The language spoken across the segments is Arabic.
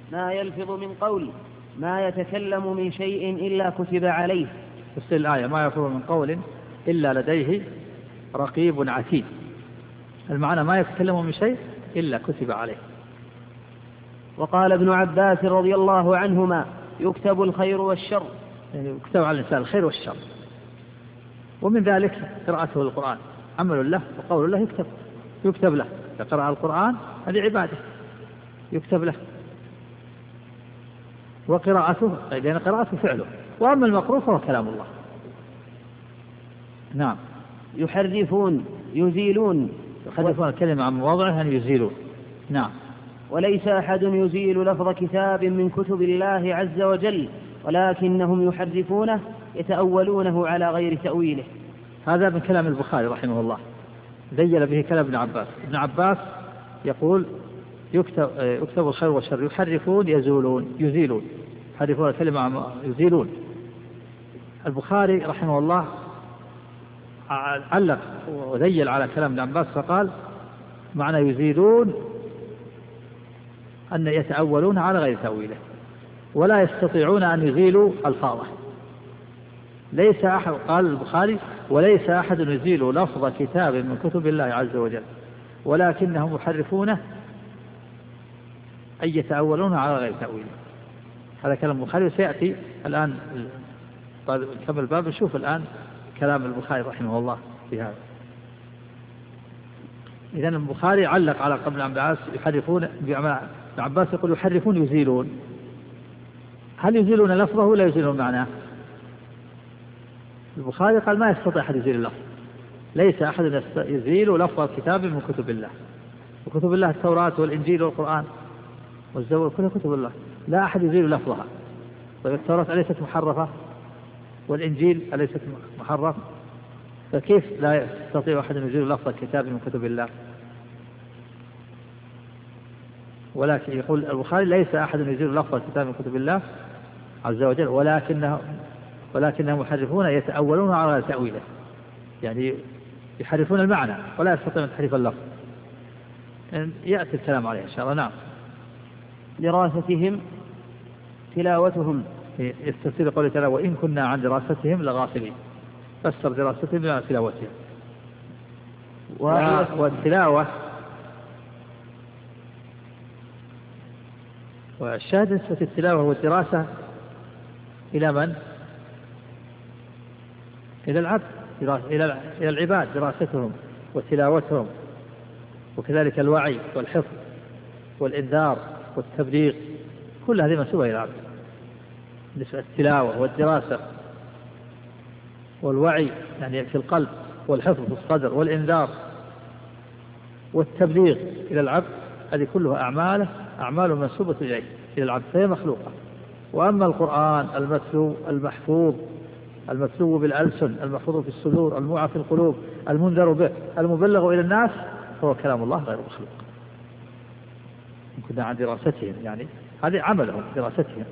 ما يلفظ من قول ما يتكلم من شيء إلا كتب عليه. بس الآية ما يلفظ من قول إلا لديه رقيب عتيد، المعنى ما يتكلم من شيء إلا كتب عليه. وقال ابن عباس رضي الله عنهما يكتب الخير والشر، يعني يكتب على الإنسان الخير والشر، ومن ذلك قراءته للقرآن عمل له وقول الله يكتب له. يقرأ القرآن هذه عبادة يكتب له، وقراءته لأن قراءته فعله، وأما المقروء فهو كلام الله. نعم. يحرفون يزيلون الكلمة عن مواضعه يعني يزيلون. نعم. وليس أحد يزيل لفظ كتاب من كتب الله عز وجل، ولكنهم يحرفونه يتأولونه على غير تأويله. هذا من كلام البخاري رحمه الله، ذيل به كلام ابن عباس. ابن عباس يقول يكتب الخير والشر، يحرفون يزيلون، يحرفون الكلمة يزيلون. البخاري رحمه الله علق وذيل على كلام ابن عباس فقال معنى يزيلون أن يتأولون على غير تأويله ولا يستطيعون أن يزيلوا ألفاظه. ليس أحد، قال البخاري، وليس أحد يزيل لفظ كتاب من كتب الله عز وجل ولكنهم يحرفونه أي يتأولون على غير تأويله. هذا كلام البخاري، وسيأتي الآن كمل الباب نشوف الآن كلام البخاري رحمه الله في هذا. إذن البخاري علق على قبل عباس يحرفون، ابن عباس يقول يحرفون يزيلون. هل يزيلون لفظه ولا يزيلون معناه؟ البخاري قال ما يستطيع أحد يزيل اللفظ، ليس أحد يزيل لفظ كتاب من كتب الله، وكتب الله التوراة والإنجيل والقرآن والزبور كلها كتب الله، لا أحد يزيل لفظها. طيب التوراة أليست محرفة والإنجيل أليست محرف، فكيف لا يستطيع أحد يزيل لفظ كتاب من كتب الله؟ ولكن يقول البخاري ليس أحد يزيل لفظ كتاب من كتب الله عز وجل ولكنهم يحرفون يتأولون على تأويله، يعني يحرفون المعنى ولا يستطيعون تحريف اللفظ. يأتي الكلام عليه إن شاء الله. نعم. دراستهم تلاوتهم، يستفسر قوله تعالى وإن كنا عن دراستهم لغافلين، فسر دراستهم بمعنى تلاوتهم. والتلاوة والشاهد نسبة التلاوة والدراسة إلى من؟ إلى العبد، إلى العباد دراستهم وتلاوتهم، وكذلك الوعي والحفظ والإنذار والتبليغ، كل هذه منسوبة إلى العبد. نسبة التلاوة والدراسة والوعي يعني في القلب، والحفظ في الصدر، والإنذار والتبليغ إلى العبد، هذه كلها أعمال منسوبة إليه إلى العبد فهي مخلوقة. وأما القرآن المتلو المحفوظ المتلو بالألسن المحفوظ في الصدور الموعى في القلوب المنذر به المبلغ إلى الناس فهو كلام الله غير مخلوق. كنا عن دراستهم، يعني هذه عملهم دراستهم.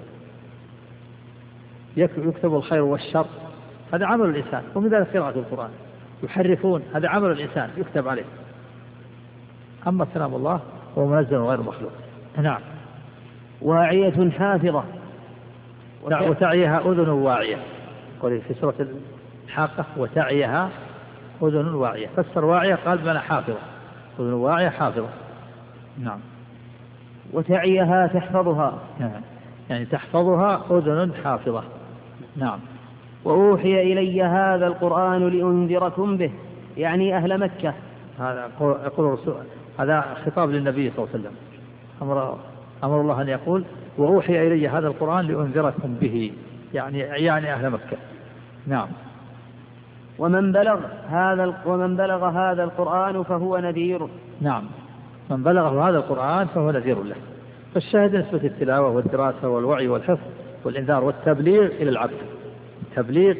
يكتب الخير والشر هذا عمل الإنسان، ومن ذلك قراءة القرآن. يحرفون هذا عمل الإنسان يكتب عليه. أما كلام الله هو منزل غير مخلوق. نعم. واعية حافظة، وتعيها أذن واعية، قال في سورة الحاقة وتعيها أذن واعية، فسر واعية قال بمعنى حافظة، أذن واعية حافظة. نعم. وتعيها تحفظها، يعني تحفظها أذن حافظة. نعم. وأوحي إلي هذا القرآن لأنذركم به، يعني أهل مكة. هذا يقول الرسول، هذا خطاب للنبي صلى الله عليه وسلم، أمر الله أن يقول وأوحي إلي هذا القرآن لأنذركم به، يعني أهل مكة. نعم. ومن بلغ هذا القرآن فهو نذير. نعم. من بلغه هذا القرآن فهو نذير له. فالشاهد نسبة التلاوة والدراسة والوعي والحفظ والإنذار والتبليغ إلى العبد. التبليغ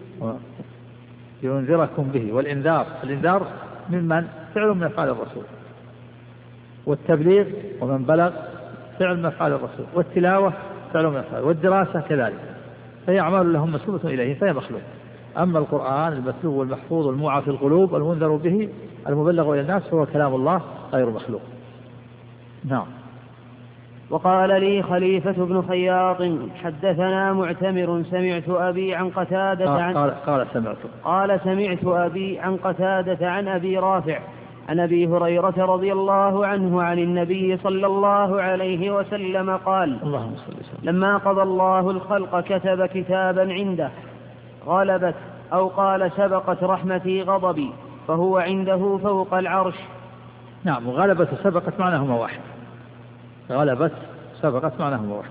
ينذركم به، والإنذار الإنذار ممن فعل من أفعال الرسول، والتبليغ ومن بلغ فعل من أفعال الرسول، والتلاوة فعل من أفعال، والدراسة كذلك، فهي أعمال لهم مسلوبة إليه فهي مخلوق. أما القرآن المتلو والمحفوظ والموعى في القلوب المنذر به المبلغ إلى الناس فهو كلام الله غير مخلوق. نعم. وقال لي خليفة بن خياط حدثنا معتمر سمعت أبي عن قتادة قال سمعت أبي عن قتادة عن أبي رافع عن أبي هريرة رضي الله عنه عن النبي صلى الله عليه وسلم قال لما قضى الله الخلق كتب كتابا عنده غلبت أو قال سبقت رحمتي غضبي فهو عنده فوق العرش. نعم، وغلبت وسبقت معناهما واحد. غلبت سبقت معناهما واحد.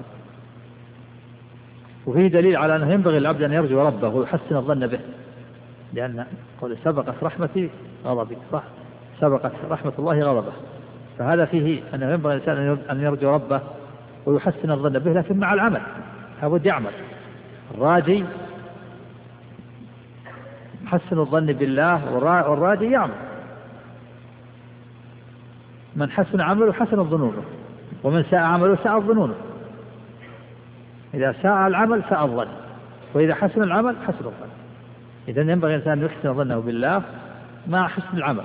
وفيه دليل على أنه ينبغي العبد أن يرجو ربه ويحسن الظن به، لأن قول سبقت رحمتي غضبي صح، سبقت رحمة الله غضبه، فهذا فيه أنه ينبغي الإنسان أن يرجو ربه ويحسن الظن به، لكن مع العمل لابد يعمل. الراجي حسن الظن بالله والراجي يعمل. من حسن عمله حسن ظنونه، ومن ساء عمله ساء ظنونه. إذا ساء العمل ساء الظن، وإذا حسن العمل حسن الظن. إذن ينبغي الإنسان أن يحسن ظنه بالله مع حسن العمل،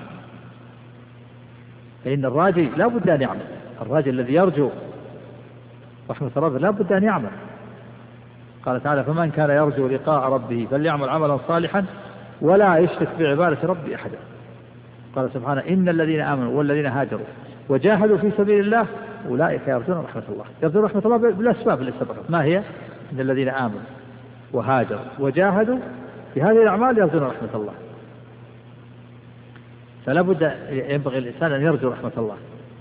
فإن الراجي لا بد أن يعمل. الراجي الذي يرجو رحمة ربه لا بد أن يعمل. قال تعالى فمن كان يرجو لقاء ربه فليعمل عملا صالحا ولا يشرك بعبادة ربه أحدا. قال سبحانه إن الذين آمنوا والذين هاجروا وجاهدوا في سبيل الله أولئك يرجون رحمة الله. يرجون رحمة الله بالأسباب اللي سبقت. ما هي؟ إن الذين آمنوا وهاجروا وجاهدوا في هذه الأعمال يرجون رحمة الله. فلا بد ينبغي الإنسان أن يرجو رحمة الله.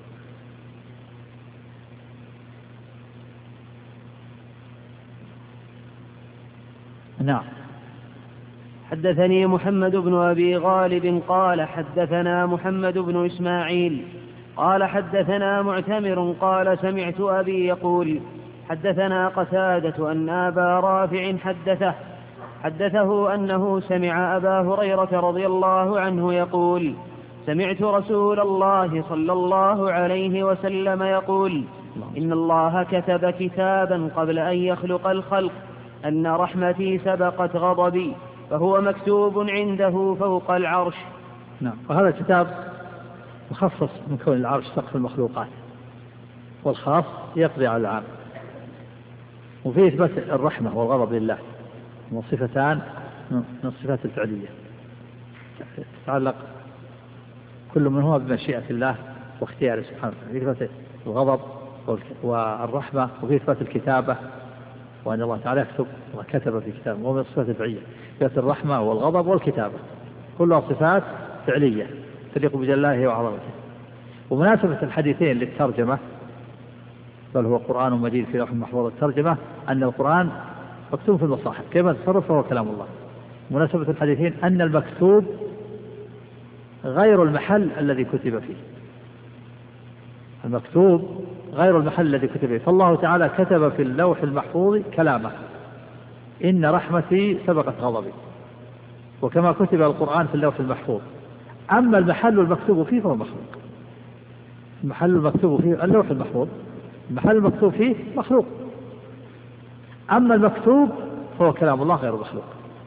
نعم. حدثني محمد بن أبي غالب قال حدثنا محمد بن إسماعيل قال حدثنا معتمر قال سمعت أبي يقول حدثنا قتادة أن أبا رافع حدثه أنه سمع أبا هريرة رضي الله عنه يقول سمعت رسول الله صلى الله عليه وسلم يقول إن الله كتب كتابا قبل أن يخلق الخلق أن رحمتي سبقت غضبي فهو مكتوب عنده فوق العرش. نعم. وهذا الكتاب مخصص من كون العرش سقف المخلوقات، والخاص يقضي على العام. وفيه إثبات الرحمة والغضب لله، وصفتان من الصفات الفعلية تتعلق كل منهما بمشيئة الله واختياره سبحانه وتعالى. إثبات الغضب والرحمة، وفيه إثبات الكتابة وأن الله تعالى يكتب وكتب في كتابه، ومن الصفات الفعلية إثبات الرحمة والغضب والكتابة، كلها صفات فعلية تليق بجلاله وعظمته. ومناسبة الحديثين للترجمة بل هو قرآن مجيد في لوح محفوظ، الترجمة أن القرآن مكتوب في المصاحف كيف تصرف فهو كلام الله. مناسبة الحديثين أن المكتوب غير المحل الذي كتب فيه، المكتوب غير المحل الذي كتب فيه. فالله تعالى كتب في اللوح المحفوظ كلامه إن رحمتي سبقت غضبي، وكما كتب القرآن في اللوح المحفوظ. أما المحل المكتوب فيه فهو مخلوق. المحل المكتوب فيه اللوح المحفوظ، المحل المكتوب فيه مخلوق. أما المكتوب فهو كلام الله غير مخلوق.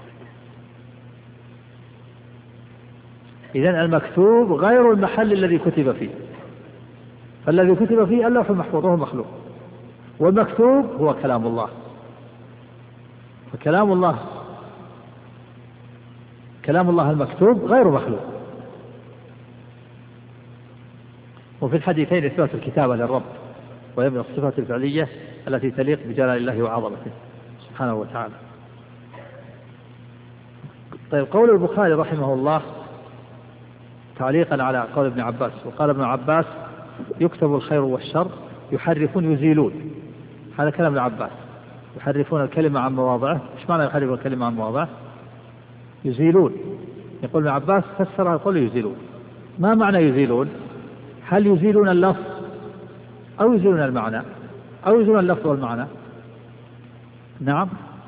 إذن المكتوب غير المحل الذي كتب فيه، فالذي كتب فيه اللوح المحفوظ وهو مخلوق، والمكتوب هو كلام الله. فكلام الله المكتوب غير مخلوق. وفي الحديثين إثبات الكتابة للرب، وهي من الصفات الفعلية التي تليق بجلال الله وعظمته سبحانه وتعالى. طيب، قول البخاري رحمه الله تعليقا على قول ابن عباس، وقال ابن عباس يكتب الخير والشر يحرفون يزيلون. هذا كلام ابن عباس، يحرفون الكلمة عن مواضعه. ايش معنى يحرفون الكلمة عن مواضعه؟ يزيلون. يقول ابن عباس فسرها يقول يزيلون. ما معنى يزيلون؟ هل يزيلون اللفظ أو يزيلون المعنى أو يزيلون اللفظ والمعنى؟ نعم.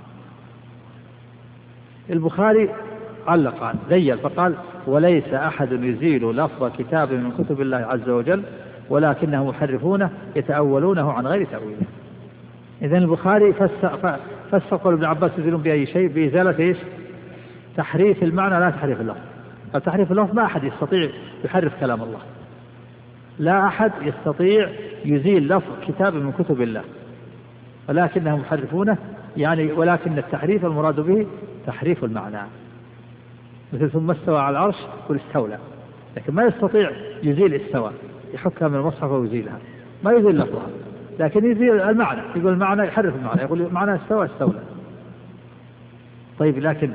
البخاري علق عنه زيل فقال وليس أحد يزيل لفظ كتاب من كتب الله عز وجل ولكنهم محرفونه يتأولونه عن غير تأويله. إذن البخاري فسر قول ابن عباس يزيلون بأي شيء؟ بإزالة إيش؟ تحريف المعنى لا تحريف اللفظ. فتحريف اللفظ ما أحد يستطيع يحرف كلام الله، لا أحد يستطيع يزيل لفظ كتاب من كتب الله، ولكنهم يحرفونه، يعني ولكن التحريف المراد به تحريف المعنى، مثل ثم استوى على العرش يقول استولى، لكن ما يستطيع يزيل استوى، يحكها من المصحف ويزيلها، ما يزيل لفظها، لكن يزيل المعنى، يقول المعنى، يحرف المعنى، يقول معنى استوى استولى. طيب لكن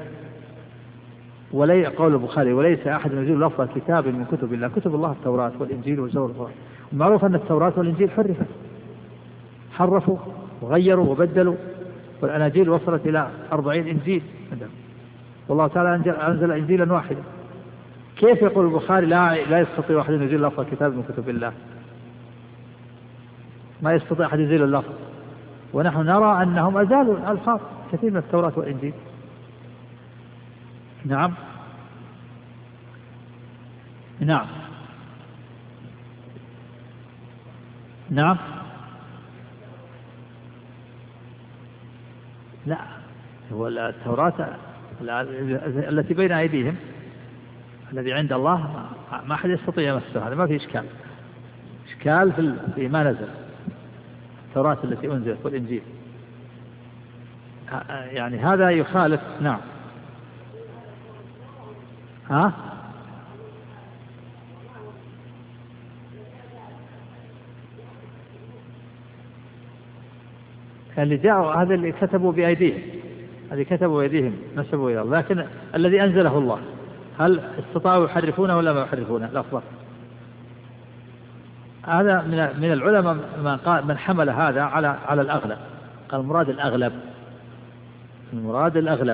قول البخاري وليس أحد يزيل لفظ كتاب من كتب الله، كتب الله التوراة والإنجيل والزبور والقرآن، ومعروف أن التوراة والإنجيل حرفوا وغيروا وبدلوا، والأناجيل وصلت إلى 40 إنجيل، والله تعالى أنزل إنجيلا واحدا. كيف يقول البخاري لا يستطيع أحد يزيل لفظ كتاب من كتب الله؟ ما يستطيع أحد يزيل اللفظ، ونحن نرى أنهم أزالوا الألفاظ كثير من التوراة والإنجيل. نعم نعم نعم. لا، هو التوراة التي بين أيديهم الذي عند الله ما أحد يستطيع يمسه، هذا ما في إشكال في ما نزل، التوراة التي أنزلت والإنجيل، يعني هذا يخالف. نعم. ها؟ اللي جاءوا هذا اللي كتبوا بأيديهم، الذي كتبوا بأيديهم نسبوا إلى الله، لكن الذي أنزله الله هل استطاعوا يحرفونه ولا ما يحرفونه لفظه؟ هذا من العلماء من حمل هذا على الأغلب، قال المراد الأغلب.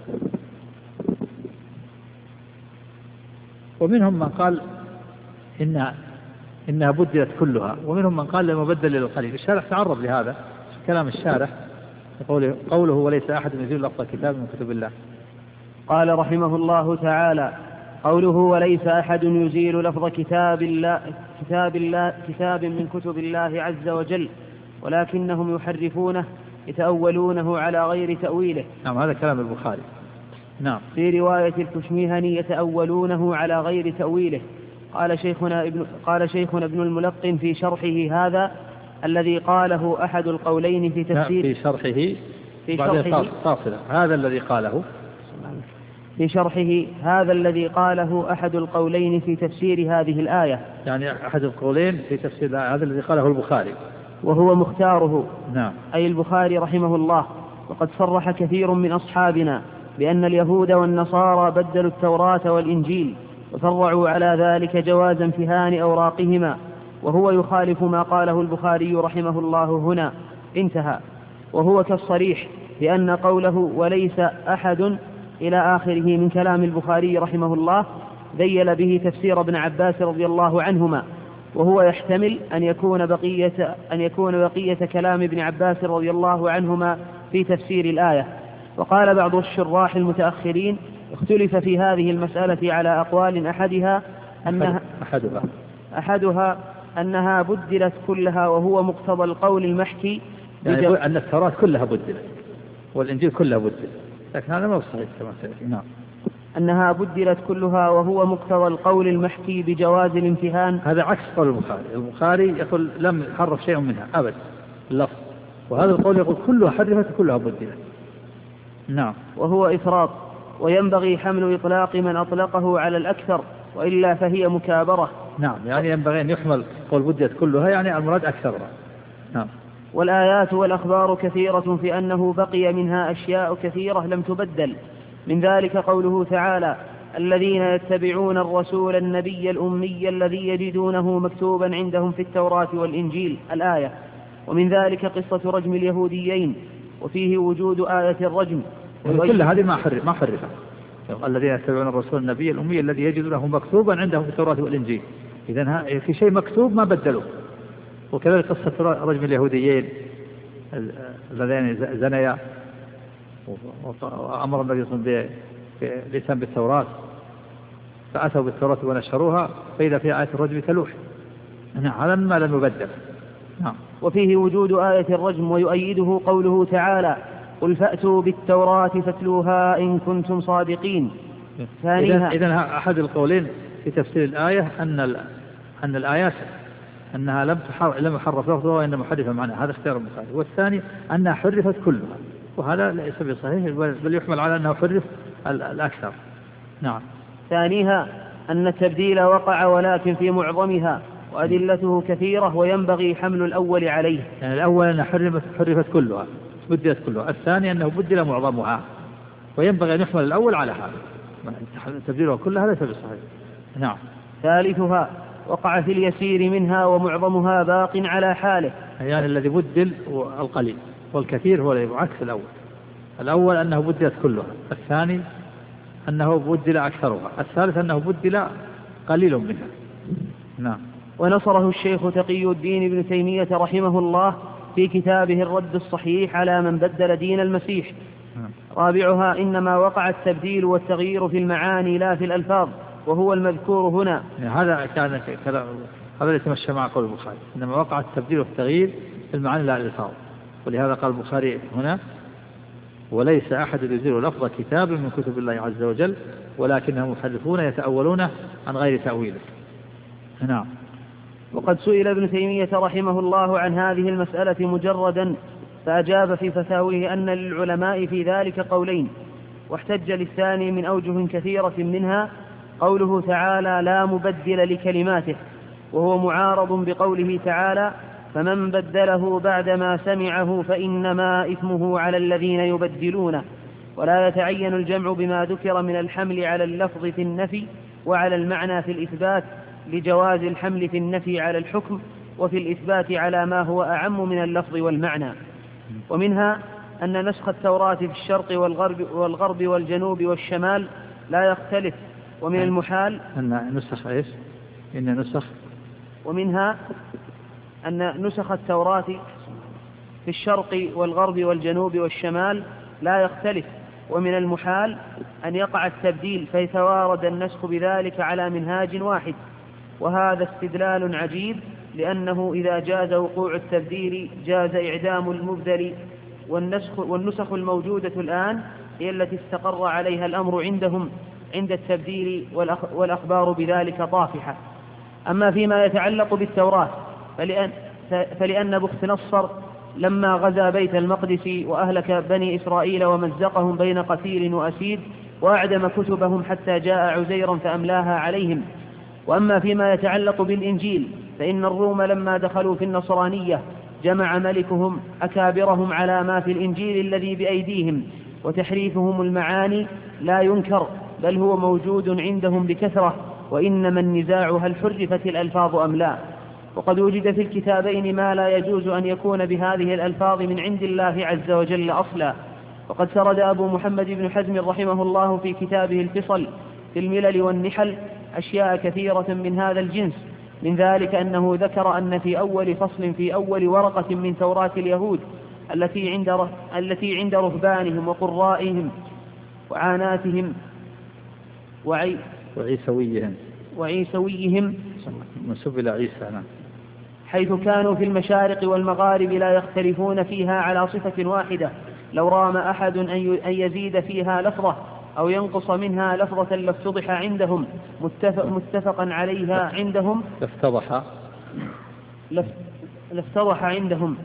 ومنهم من قال إنها بدلت كلها، ومنهم من قال لما بدل للقليل. الشارح تعرض لهذا في كلام الشارح، قوله وليس أحد يزيل لفظ كتاب من كتب الله. قال رحمه الله تعالى: قوله وليس أحد يزيل لفظ كتاب من كتب الله عز وجل، ولكنهم يحرفونه يتأولونه على غير تأويله. نعم، هذا كلام البخاري. نعم. في رواية الكشميهني يتأولونه على غير تأويله. قال شيخنا ابن الملقن في شرحه هذا الذي قاله أحد القولين في تفسير، في شرحه هذا الذي قاله في شرحه هذا الذي قاله أحد القولين في تفسير هذه الآية، يعني أحد القولين في تفسير الآية هذا الذي قاله البخاري، وهو مختاره. نعم. أي البخاري رحمه الله. وقد صرح كثير من أصحابنا بأن اليهود والنصارى بدلوا التوراة والإنجيل، وفرعوا على ذلك جواز امتهان أوراقهما، وهو يخالف ما قاله البخاري رحمه الله هنا. انتهى. وهو كالصريح لأن قوله وليس أحد إلى آخره من كلام البخاري رحمه الله ذيل به تفسير ابن عباس رضي الله عنهما، وهو يحتمل أن يكون بقية كلام ابن عباس رضي الله عنهما في تفسير الآية. وقال بعض الشراح المتأخرين اختلف في هذه المسألة على أقوال، أحدها أنها بدلت كلها، وهو مقتضى القول المحكي، يعني أن التوراة كلها بدلت والإنجيل كلها بدلت، لكن هذا ما صحيح كما سيأتي. نعم. أنها بدلت كلها وهو مقتضى القول المحكي بجواز الامتهان. هذا عكس قول البخاري يقول لم يحرف شيء منها أبدا اللفظ، وهذا القول يقول كلها حرفت كلها بدلت. نعم. وهو إفراط، وينبغي حمل إطلاق من أطلقه على الأكثر، وإلا فهي مكابرة. نعم، يعني ينبغي أن يحمل قول بدلت كلها، يعني المراد أكثرها. نعم. والآيات والأخبار كثيرة في أنه بقي منها أشياء كثيرة لم تبدل، من ذلك قوله تعالى: الذين يتبعون الرسول النبي الأمي الذي يجدونه مكتوبا عندهم في التوراة والإنجيل، الآية. ومن ذلك قصة رجم اليهوديين، وفيه وجود آية الرجم. كل هذه ما حرفها. الذين يتبعون الرسول النبي الأمي الذي يجدونه مكتوبا عندهم في التوراة والإنجيل، إذن في شيء مكتوب ما بدلوا. وكذلك قصة رجم اليهوديين الذين زنيا، وأمر النبي صلى الله عليه وسلم بالإتيان بالتوراة، فأتوا بالتوراة ونشروها فإذا في آية الرجم كلوح. نعم، هذا ما لم يبدل. نعم. وفيه وجود آية الرجم، ويؤيده قوله تعالى: قل فأتوا بالتوراة فاتلوها إن كنتم صادقين. إذن أحد القولين في تفسير الآية أن الآيات أنها لم يحرف لفظها وإنما حرف معناها، هذا اختيار البخاري. والثاني أنها حرفت كلها، وهذا ليس بصحيح، بل يحمل على أنه حرف الأكثر. نعم. ثانيها أن التبديل وقع ولكن في معظمها، وأدلته كثيرة وينبغي حمل الأول عليه. يعني الأول أنها حرفت كلها، بدلت كلها. الثاني أنه بدل معظمها، وينبغي أن يحمل الأول على هذا، تبديلها كلها ليس بصحيح. نعم. ثالثها وقع في اليسير منها ومعظمها باق على حاله، يعني الذي بدل القليل، والكثير هو عكس الأول أنه بدلت كلها، الثاني أنه بدل أكثرها، الثالث أنه بدل قليل منها. نعم. ونصره الشيخ تقي الدين ابن تيمية رحمه الله في كتابه الرد الصحيح على من بدل دين المسيح. رابعها إنما وقع التبديل والتغيير في المعاني لا في الألفاظ، وهو المذكور هنا. هذا كان هذا يتمشى مع قول البخاري، إنما وقع التبديل والتغيير في المعاني لا الألفاظ، ولهذا قال البخاري هنا: وليس أحد يزيل لفظ كتاب من كتب الله عز وجل ولكنهم محرفون يتأولونه عن غير تأويله. نعم. وقد سئل ابن تيمية رحمه الله عن هذه المسألة مجردا، فأجاب في فتاويه أن للعلماء في ذلك قولين، واحتج للثاني من أوجه كثيرة، منها قوله تعالى: لا مبدل لكلماته، وهو معارض بقوله تعالى: فمن بدله بعدما سمعه فإنما إثمه على الذين يبدلونه. ولا يتعين الجمع بما ذكر من الحمل على اللفظ في النفي وعلى المعنى في الإثبات، لجواز الحمل في النفي على الحكم وفي الإثبات على ما هو أعم من اللفظ والمعنى. ومنها أن نسخ التوراة في الشرق والغرب والجنوب والشمال لا يختلف، ومن المحال أن نسخ إيش؟ إن نسخ. ومنها أن نسخ التوراة في الشرق والغرب والجنوب والشمال لا يختلف، ومن المحال أن يقع التبديل فيتوارد النسخ بذلك على منهاج واحد. وهذا استدلال عجيب، لأنه إذا جاز وقوع التبديل جاز إعدام المبدل، والنسخ الموجودة الآن هي التي استقر عليها الأمر عندهم عند التبديل، والأخبار بذلك طافحة. أما فيما يتعلق بالتوراة فلأن بخت نصر لما غزا بيت المقدس وأهلك بني إسرائيل ومزقهم بين قتيل وأسيد وأعدم كتبهم حتى جاء عزيرا فأملاها عليهم. وأما فيما يتعلق بالإنجيل فإن الروم لما دخلوا في النصرانية جمع ملكهم أكابرهم على ما في الإنجيل الذي بأيديهم، وتحريفهم المعاني لا ينكر، بل هو موجود عندهم بكثرة، وإنما النزاع هل حرفت الألفاظ أم لا. وقد وجد في الكتابين ما لا يجوز أن يكون بهذه الألفاظ من عند الله عز وجل أصلا. وقد سرد أبو محمد بن حزم رحمه الله في كتابه الفصل في الملل والنحل أشياء كثيرة من هذا الجنس، من ذلك أنه ذكر أن في أول فصل في أول ورقة من توراة اليهود التي عند رهبانهم وقرائهم وعاناتهم وعيسويهم منسوب إلى عيسى، حيث كانوا في المشارق والمغارب لا يختلفون فيها على صفة واحدة، لو رام أحد أن يزيد فيها لفظة أو ينقص منها لفظة لافتضح عندهم متفقا عليها عندهم لافتضح عندهم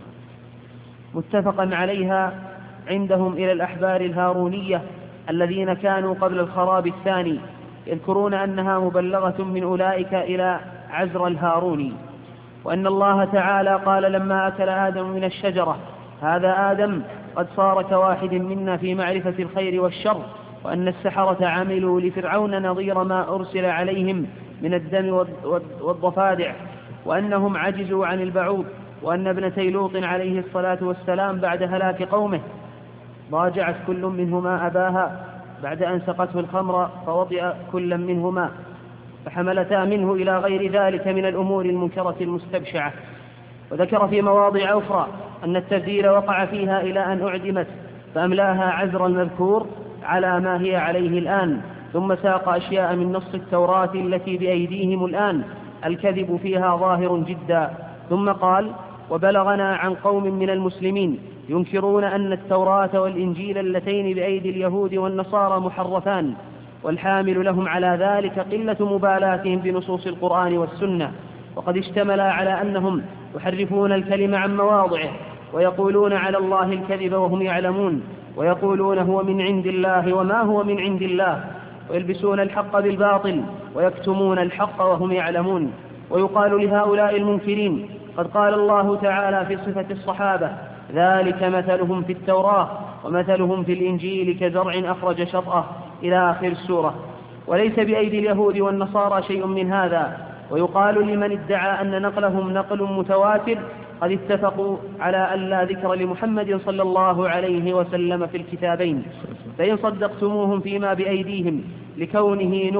متفقا عليها عندهم إلى الأحبار الهارونية الذين كانوا قبل الخراب الثاني، يذكرون أنها مبلغة من أولئك إلى عزر الهاروني. وأن الله تعالى قال لما أكل آدم من الشجرة: هذا آدم قد صار كواحد منا في معرفة الخير والشر. وأن السحرة عملوا لفرعون نظير ما أرسل عليهم من الدم والضفادع، وأنهم عجزوا عن البعوض. وأن ابنتي لوط عليه الصلاة والسلام بعد هلاك قومه ضاجعت كل منهما أباها بعد أن سقته الخمر فوطئ كل منهما، فحملتا منه إلى غير ذلك من الأمور المنكرة المستبشعة. وذكر في مواضع أخرى أن التبديل وقع فيها إلى أن أعدمت فأملاها عزر المذكور على ما هي عليه الآن، ثم ساق أشياء من نص التوراة التي بأيديهم الآن الكذب فيها ظاهر جدا. ثم قال: وبلغنا عن قوم من المسلمين ينكرون أن التوراة والإنجيل اللتين بأيدي اليهود والنصارى محرفان، والحامل لهم على ذلك قلة مبالاتهم بنصوص القرآن والسنة، وقد اشتملا على أنهم يحرفون الكلم عن مواضعه، ويقولون على الله الكذب وهم يعلمون، ويقولون هو من عند الله وما هو من عند الله، ويلبسون الحق بالباطل ويكتمون الحق وهم يعلمون. ويقال لهؤلاء المنكرين: قد قال الله تعالى في صفة الصحابة: ذلك مثلهم في التوراة ومثلهم في الإنجيل كزرع أخرج شطأه، إلى آخر السورة. وليس بأيدي اليهود والنصارى شيء من هذا. ويقال لمن ادعى أن نقلهم نقل متواتر: قد اتفقوا على أن لا ذكر لمحمد صلى الله عليه وسلم في الكتابين، فإن صدقتموهم فيما بأيديهم لكونه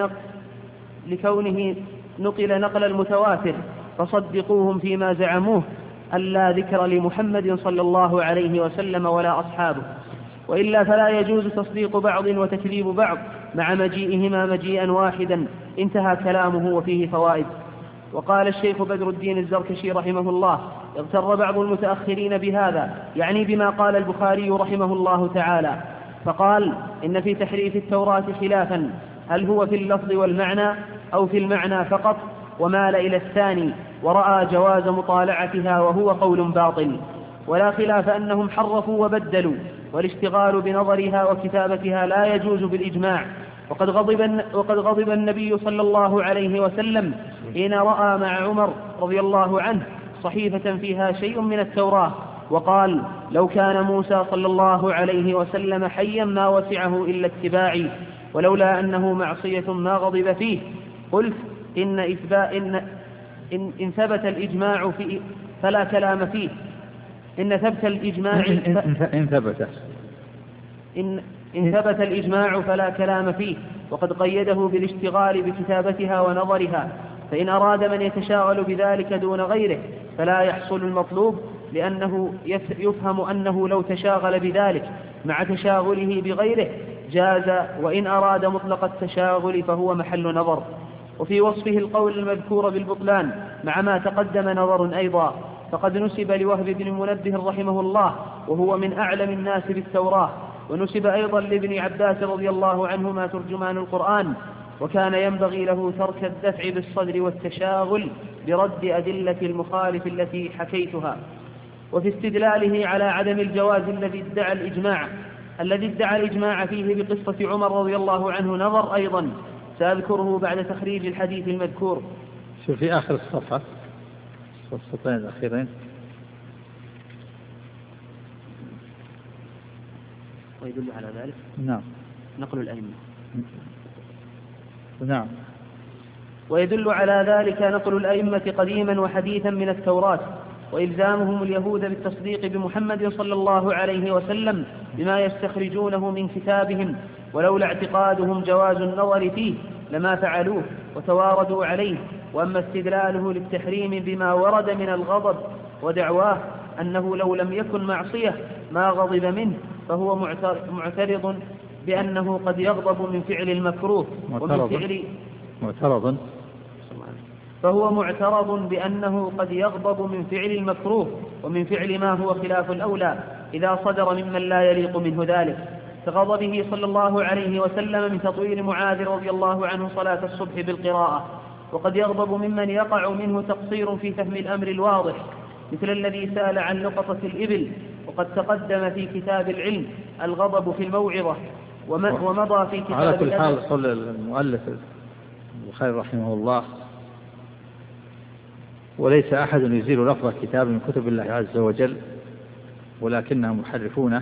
نقل نقل المتواتر، فصدقوهم فيما زعموه أن لا ذكر لمحمد صلى الله عليه وسلم ولا أصحابه. وإلا فلا يجوز تصديق بعض وتكذيب بعض مع مجيئهما مجيئا واحدا. انتهى كلامه وفيه فوائد. وقال الشيخ بدر الدين الزركشي رحمه الله: اغتر بعض المتأخرين بهذا، يعني بما قال البخاري رحمه الله تعالى، فقال: إن في تحريف التوراة خلافا، هل هو في اللفظ والمعنى أو في المعنى فقط، ومال إلى الثاني ورأى جواز مطالعتها، وهو قول باطل. ولا خلاف أنهم حرفوا وبدلوا، والاشتغال بنظرها وكتابتها لا يجوز بالإجماع. وقد غضب النبي صلى الله عليه وسلم حين رأى مع عمر رضي الله عنه صحيفة فيها شيء من التوراة، وقال: لو كان موسى صلى الله عليه وسلم حيا ما وسعه إلا اتباعي، ولولا أنه معصية ما غضب فيه. قلت: إن ثبت الإجماع فلا كلام فيه. إن ثبت الإجماع فلا كلام فيه، وقد قيده بالاشتغال بكتابتها ونظرها. فإن أراد من يتشاغل بذلك دون غيره فلا يحصل المطلوب، لأنه يفهم أنه لو تشاغل بذلك مع تشاغله بغيره جاز، وإن أراد مطلق التشاغل فهو محل نظر. وفي وصفه القول المذكور بالبطلان مع ما تقدم نظر أيضا، فقد نسب لوهب بن منبه رحمه الله، وهو من أعلم الناس بالتوراة، ونسب أيضا لابن عباس رضي الله عنهما ترجمان القرآن، وكان ينبغي له ترك الدفع بالصدر والتشاغل برد أدلة المخالف التي حكيتها. وفي استدلاله على عدم الجواز الذي ادعى الإجماع فيه بقصة عمر رضي الله عنه نظر أيضا، سأذكره بعد تخريج الحديث المذكور. شوف في آخر الصفحة، الصفحتين الأخيرين: ويدل على ذلك نعم نقل الأئمة. نعم. ويدل على ذلك نقل الأئمة قديما وحديثا من التوراة، وإلزامهم اليهود بالتصديق بمحمد صلى الله عليه وسلم بما يستخرجونه من كتابهم، ولولا اعتقادهم جواز النظر فيه لما فعلوه وتواردوا عليه. وأما استدلاله للتحريم بما ورد من الغضب ودعواه أنه لو لم يكن معصية ما غضب منه، فهو معترض بأنه قد يغضب من فعل المكروه فهو معترض بأنه قد يغضب من فعل المكروه ومن فعل ما هو خلاف الأولى إذا صدر ممن لا يليق منه ذلك، كغضبه صلى الله عليه وسلم من تطويل معاذ رضي الله عنه صلاة الصبح بالقراءة. وقد يغضب ممن يقع منه تقصير في فهم الأمر الواضح، مثل الذي سأل عن لقطة الإبل، وقد تقدم في كتاب العلم الغضب في الموعظة، ومضى في كتاب على كل حال قال المؤلف البخاري رحمه الله: وليس أحد يزيل لفظ كتاب من كتب الله عز وجل، ولكنهم يحرفونه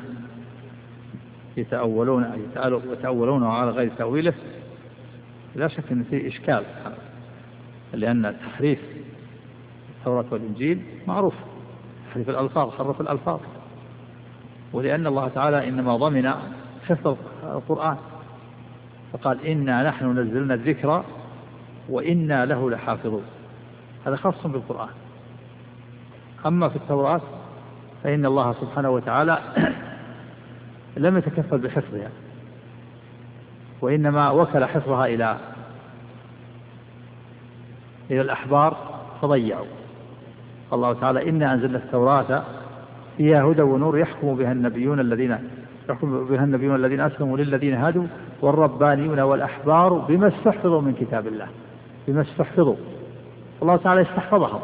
يتأولونه على غير تأويله. لا شك أن فيه إشكال، لأن تحريف التوراة والإنجيل معروف، تحريف الألفاظ، حرف الألفاظ، ولأن الله تعالى إنما ضمن حفظ القرآن، فقال: إنا نحن نزلنا الذكر وإنا له لحافظون. هذا خاص بالقرآن. أما في التوراة فإن الله سبحانه وتعالى لم يتكفل بحفظها، وإنما وكل حفظها إلى الأحبار فضيعوا. الله تعالى: إنا أنزلنا التوراة فيها هدى ونور يحكم بها النبيون الذين أسلموا للذين هادوا والربانيون والأحبار بما استحفظوا من كتاب الله. بما استحفظوا، الله تعالى استحفظهم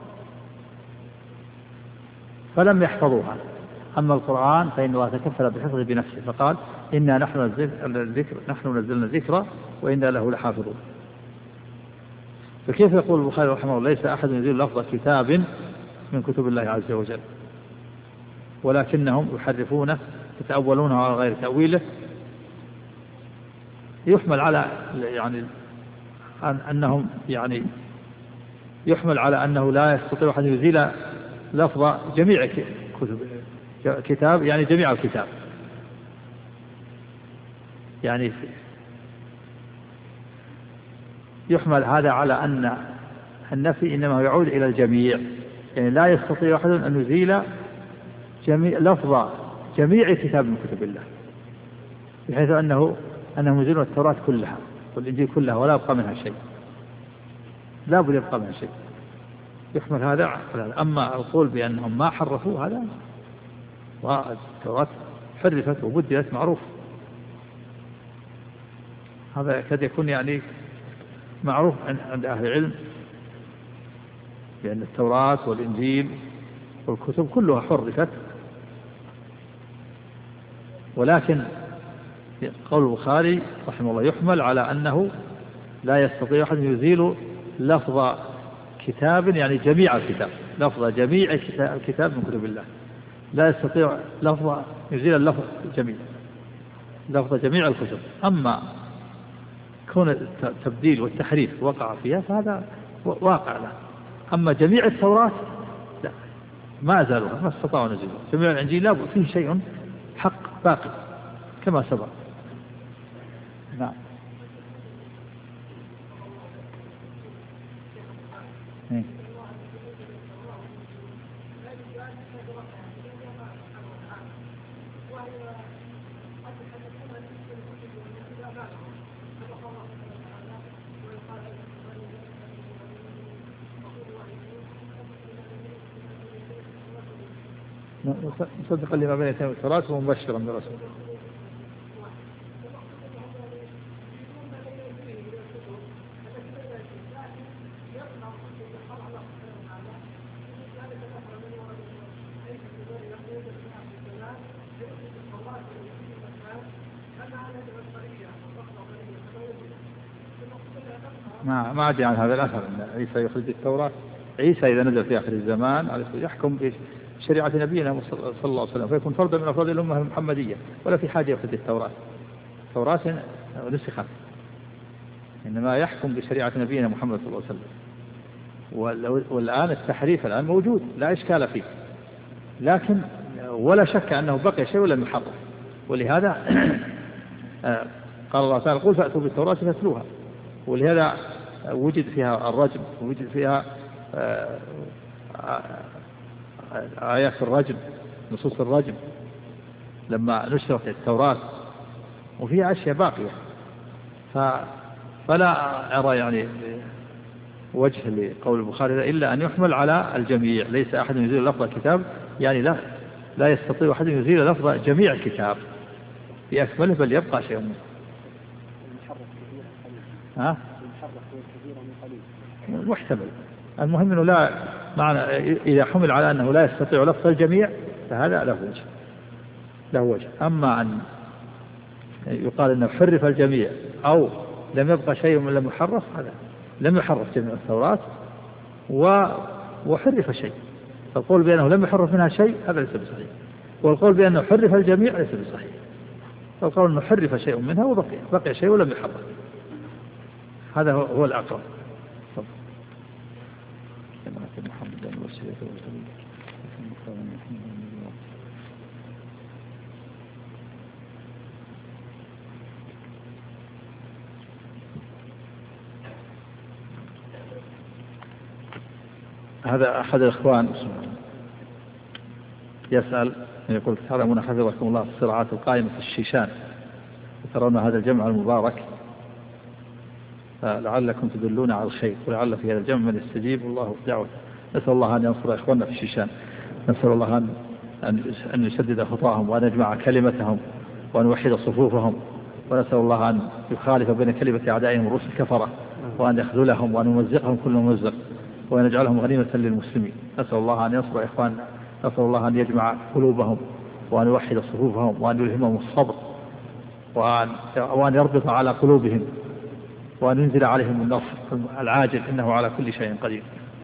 فلم يحفظوها. أما القرآن فإن الله تكفل بحفظه بنفسه فقال إنا نحن نزلنا الذكر وإنا له لحافظون. فكيف يقول البخاري رحمه الله ليس أحد يزيل لفظ كتاب من كتب الله عز وجل، ولكنهم يحرفونه يتأولونه على غير تأويله؟ يحمل على أنهم يحمل على أنه لا يستطيع أن يزيل لفظ جميع كتاب، يعني جميع الكتاب، يعني يحمل هذا على أن النفي إنما يعود إلى الجميع، يعني لا يستطيع أحد أن يزيل لفظ جميع كتاب من كتب الله، بحيث أنهم يزيلون التوراة كلها والإنجيل كلها ولا يبقى منها شيء، لا بد يبقى منها شيء، يحمل هذا. أما القول بأنهم ما حرفوا هذا، والتوراة حرفت وبدلت معروف، هذا قد يكون يعني معروف عند أهل العلم بأن التوراة والإنجيل والكتب كلها حرفت، ولكن قول البخاري رحمه الله يحمل على أنه لا يستطيع أحد يزيل لفظ كتاب، يعني جميع الكتاب، لفظ جميع الكتاب من كتب الله، لا يستطيع يزيل اللفظ جميع لفظ جميع الكتب. أما كون التبديل والتحريف وقع فيها فهذا واقع له. أما جميع التوراة لا، ما زالوها، ما استطاعوا نزيلها. جميع الإنجيل لا، فيه شيء حق باقي كما سبق. نعم. مصدقا لما بين يديه التوراة ومبشرا برسول. ما أدري عن هذا الأثر أن عيسى يخرج التوراة. عيسى إذا نزل في آخر الزمان يحكم بشريعة نبينا صلى الله عليه وسلم، فيكون فردا من أفراد الأمة المحمدية، ولا في حاجة يخرج التوراة نسخت، إنما يحكم بشريعة نبينا محمد صلى الله عليه وسلم. والآن التحريف الآن موجود لا إشكال فيه، لكن ولا شك أنه بقي شيء ولم يحرف. ولهذا قال الله تعالى قل فأتوا بالتوراة فاتلوها، ولهذا وجد فيها الرجم، ووجد فيها آيات الرجم، نصوص الرجم لما نشرت التوراة، وفيها أشياء باقية. فلا أرى يعني وجه لقول البخاري إلا أن يحمل على الجميع، ليس أحد يزيل لفظ الكتاب، يعني لا يستطيع أحد يزيل لفظ جميع الكتاب بأكمله، بل يبقى شيء منه. محتمل. المهم أنه لا معنى إذا حمل على أنه لا يستطيع لفظ الجميع فهذا له وجه. أما أن يقال أنه حرف الجميع أو لم يبقى شيء من لم يحرف، هذا لم يحرف جميع التوراة وحرف شيء، فالقول بأنه لم يحرف منها شيء هذا ليس بصحيح، والقول بأنه حرف الجميع ليس بصحيح. فالقول أنه حرف شيء منها وبقي شيء ولم يحرف، هذا هو الأقرب. هذا أحد الإخوان يسأل يقول تعلمون حفظكم الله في الصراعات القائمة في الشيشان، وترون هذا الجمع المبارك، فلعلكم تدلون على الخير، ولعل في هذا الجمع من يستجيب الله في دعوته. نسأل الله أن ينصر إخواننا في الشيشان، نسأل الله أن يسدد خطاهم، وأن يجمع كلمتهم، وأن يوحد صفوفهم، ونسأل الله أن يخالف بين كلمة أعدائهم الروس الكفرة، وأن يخذلهم، وأن يمزقهم كل ممزق، وأن يجعلهم غنيمة للمسلمين. نسأل الله أن ينصر إخواننا، نسأل الله أن يجمع قلوبهم وأن يوحد صفوفهم وأن يلهمهم الصبر وأن يربط على قلوبهم وأن ينزل عليهم النصر العاجل، إنه على كل شيء قدير.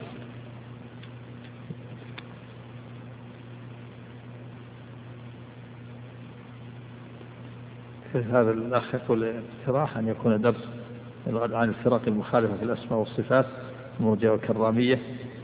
هذا الأخ يقول اقتراح أن يكون درس عن الفرق المخالفة في الأسماء والصفات، المرجئة والكرامية،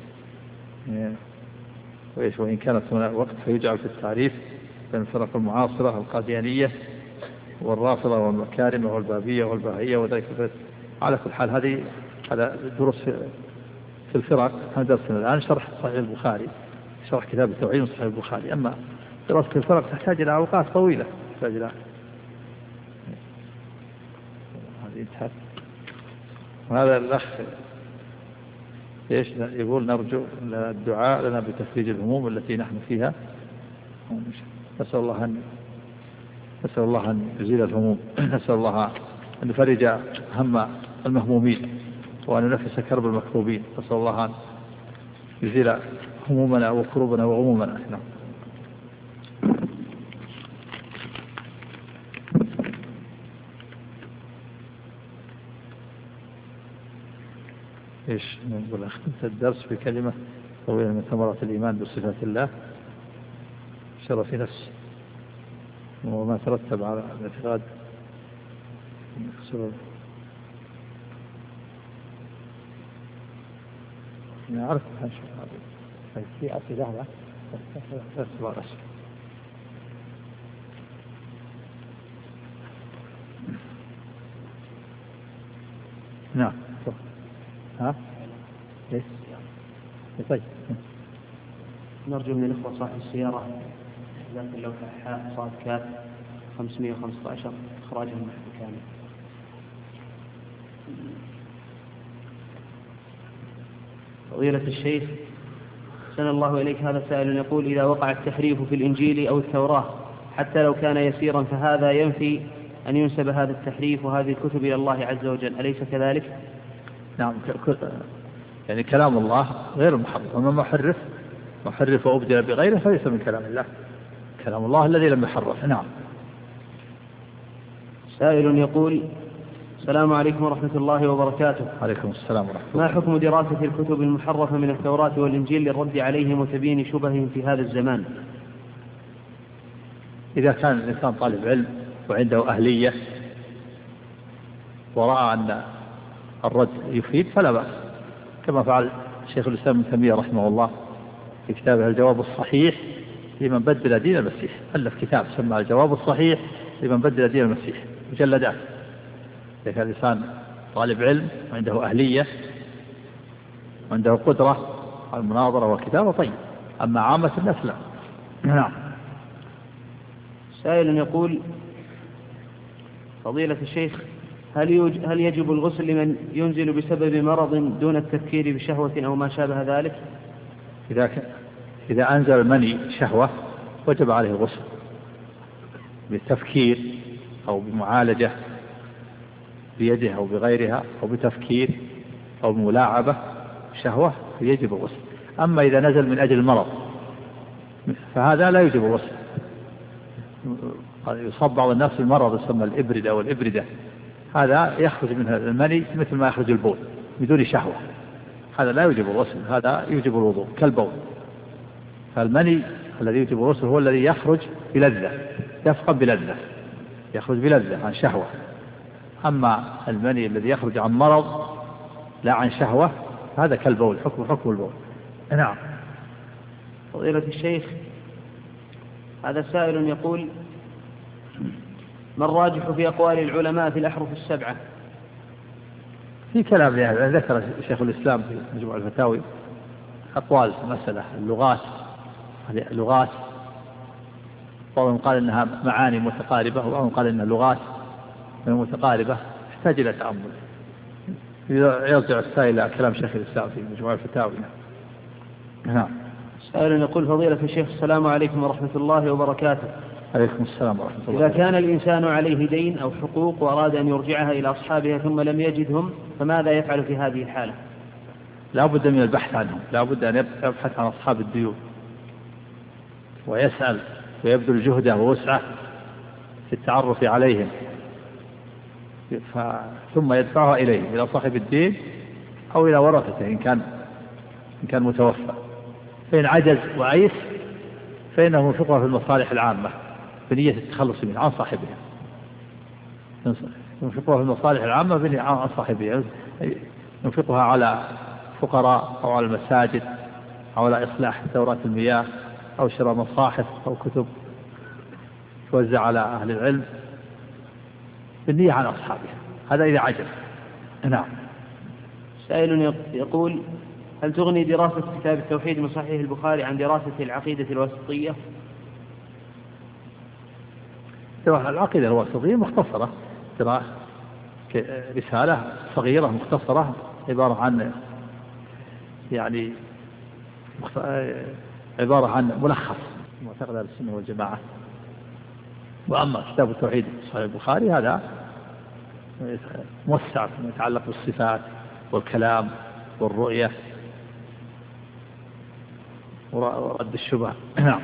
وإن كانت هناك وقت فيجعل في التعريف بين الفرق المعاصرة القاديانية والرافضة والمكارمة والبابية والبهائية وذلك. على كل حال هذه على دروس في الفرق. هذا درسنا الآن شرح صحيح البخاري، شرح كتاب التوحيد صحيح البخاري. أما دراسة الفرق تحتاج إلى أوقات طويلة، تحتاج إلى هذا الأخ يقول نرجو الدعاء لنا بتفريج الهموم التي نحن فيها. نسأل الله أن يزيل الهموم، نسأل الله أن يفرج هم المهمومين وأن ينفس كرب المكروبين، نسأل الله أن يزيل همومنا وكروبنا وغمومنا. نعم. إيش نقول؟ أختمت الدرس بكلمة طويلة من ثمرات الإيمان بصفات الله، شرف نفس وما ترتب على الاعتقاد. أنا أعرف في أسئلة لا نعم. ها؟ ليش؟ طيب. نرجو من الإخوة صاحب السيارة ذات اللوحة حاء صاد كاف 515 إخراجها من مكانه. فضيلة الشيخ أحسن الله إليك، هذا سائل يقول: إذا وقع التحريف في الإنجيل أو التوراة حتى لو كان يسيرا فهذا ينفي أن ينسب هذا التحريف وهذه الكتب إلى الله عز وجل، أليس كذلك؟ نعم، يعني كلام الله غير محرف، ومن محرف وأبدل بغيره فليس من كلام الله، كلام الله الذي لم يحرف. نعم. سائل يقول: السلام عليكم ورحمة الله وبركاته. عليكم السلام ورحمة الله. ما حكم دراسة الكتب المحرفة من التوراة والإنجيل للرد عليهم وتبيين شبههم في هذا الزمان؟ إذا كان الإنسان طالب علم وعنده أهلية ورأى أن الرد يفيد فلا بأس، كما فعل شيخ الإسلام ابن تيمية رحمه الله في كتابه الجواب الصحيح لمن بدل دين المسيح. ألف كتاب سمى الجواب الصحيح لمن بدل دين المسيح، مجلدات. إذا كان الإنسان طالب علم وعنده أهلية وعنده قدرة على المناظرة والكتابة طيب، أما عامة الناس لا. نعم. سائل يقول: فضيلة الشيخ، هل يجب الغسل لمن ينزل بسبب مرض دون التفكير بشهوة أو ما شابه ذلك؟ إذا أنزل المني شهوة وجب عليه الغسل بالتفكير أو بمعالجة بيده أو بغيرها أو بتفكير أو بملاعبة شهوة يجب الغسل. أما إذا نزل من أجل المرض فهذا لا يجب الغسل. يصاب بعض الناس بالمرض يسمى الإبردة أو الإبردة، هذا يخرج منها المني مثل ما يخرج البول بدون شهوة، هذا لا يجب الغسل، هذا يجب الوضوء كالبول. فالمني الذي يجب الغسل هو الذي يخرج بلذة، يفقد بلذة، يخرج بلذة عن شهوة. أما المني الذي يخرج عن مرض لا عن شهوة هذا كالبول، حكم البول. نعم. فضيلة الشيخ، هذا سائل يقول: ما الراجح في أقوال العلماء في الأحرف السبعة؟ في كلام يعني ذكر شيخ الإسلام في مجموع الفتاوي أقوال في مسألة اللغات، بعضهم قال إنها معاني متقاربة وبعضهم قال إنها لغات متقاربة، تحتاج إلى تأمل. يرجع السائل إلى كلام شيخ الإسلام في مجموع الفتاوي. نعم. سائل يقول: فضيلة الشيخ السلام عليكم ورحمة الله وبركاته. عليكم السلام ورحمة الله. إذا كان الإنسان عليه دين أو حقوق وأراد أن يرجعها إلى أصحابها ثم لم يجدهم فماذا يفعل في هذه الحالة؟ لا بد من البحث عنهم، لا بد أن يبحث عن أصحاب الديون ويسأل ويبذل جهده ووسعه في التعرف عليهم، ثم يدفعها إليه، إلى صاحب الدين أو إلى ورثته إن كان متوفى. فإن عجز وعيس فإنه ينفقها في المصالح العامة بنية التخلص من عن صاحبها، ينفقها في المصالح العامة بنية عن صاحبها، ينفقها على فقراء أو على المساجد أو على إصلاح دورات المياه أو شراء مصاحف أو كتب توزع على أهل العلم بالنية عن أصحابها، هذا إذا عجز. نعم. سائل يقول: هل تغني دراسة كتاب التوحيد من صحيح البخاري عن دراسة العقيدة الواسطية؟ العقيدة الواسطية مختصرة، رسالة صغيرة مختصرة عبارة عن ملخص معتقد أهل السنة والجماعة. وأما كتاب التوحيد صحيح البخاري هذا موسع فيما يتعلق بالصفات والكلام والرؤية ورد الشبهة. نعم.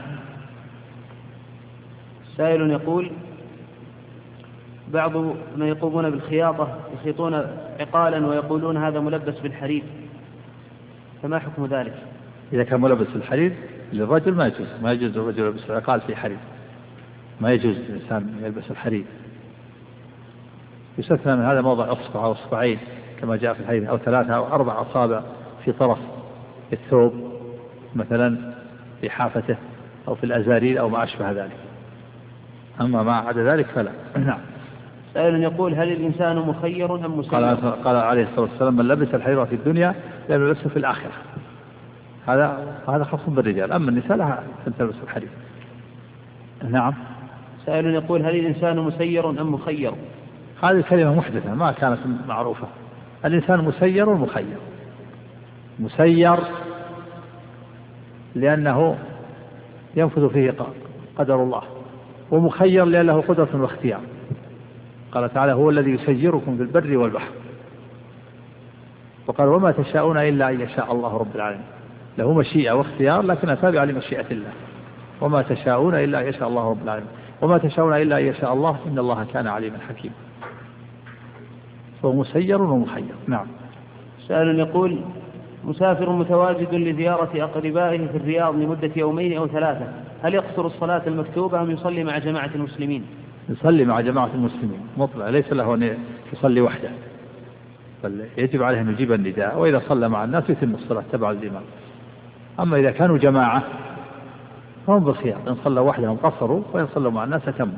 سائل يقول: بعض من يقومون بالخياطة يخيطون عقالا ويقولون هذا ملبس بالحرير، فما حكم ذلك؟ إذا كان ملبس بالحرير للرجل ما يجوز الرجل يلبس عقال في حرير، ما يجوز الإنسان يلبس الحرير. يستثنى من هذا موضع أصبع أو أصبعين كما جاء في الحديث، أو 3 أو 4 أصابع في طرف الثوب مثلا في حافته أو في الأزارير أو ما أشبه ذلك، أما ما عدا ذلك فلا. نعم. سائل يقول: هل الإنسان مخير أم مسير؟ قال عليه الصلاة والسلام: من لبس الحرير في الدنيا لم يلبسه في الآخرة. هذا خاص بالرجال، أما النساء لها أن تلبس الحرير. نعم. سائل يقول: هل الإنسان مسير أم مخير؟ هذه كلمة محدثة ما كانت معروفة. الإنسان مسير ومخير. مسير لأنه ينفذ فيه قدر الله، ومخير لأنه قدرة واختيار. قال تعالى: هو الذي يسيركم في البر والبحر. وقال: وما تشاءون إلا أن يشاء الله رب العالمين. له مشيئة واختيار لكنها تابعة لمشيئة الله. وما تشاءون إلا أن يشاء الله رب العالمين، وما تشاءون إلا أن يشاء الله إن الله كان عليما حكيما. فهو مسير ومخير. نعم. سائل يقول: مسافر متواجد لزيارة أقربائه في الرياض لمدة 2 أو 3، هل يقصر الصلاة المكتوبة أم يصلي مع جماعة المسلمين؟ يصلي مع جماعة المسلمين مطلع، ليس له أن يصلي وحده، بل يجب عليه أن يجيب النداء، وإذا صلى مع الناس يتم الصلاة تبع الإمام. أما إذا كانوا جماعة فهم بالخيار، إن صلوا وحدهم قصروا وإن صلوا مع الناس تموا،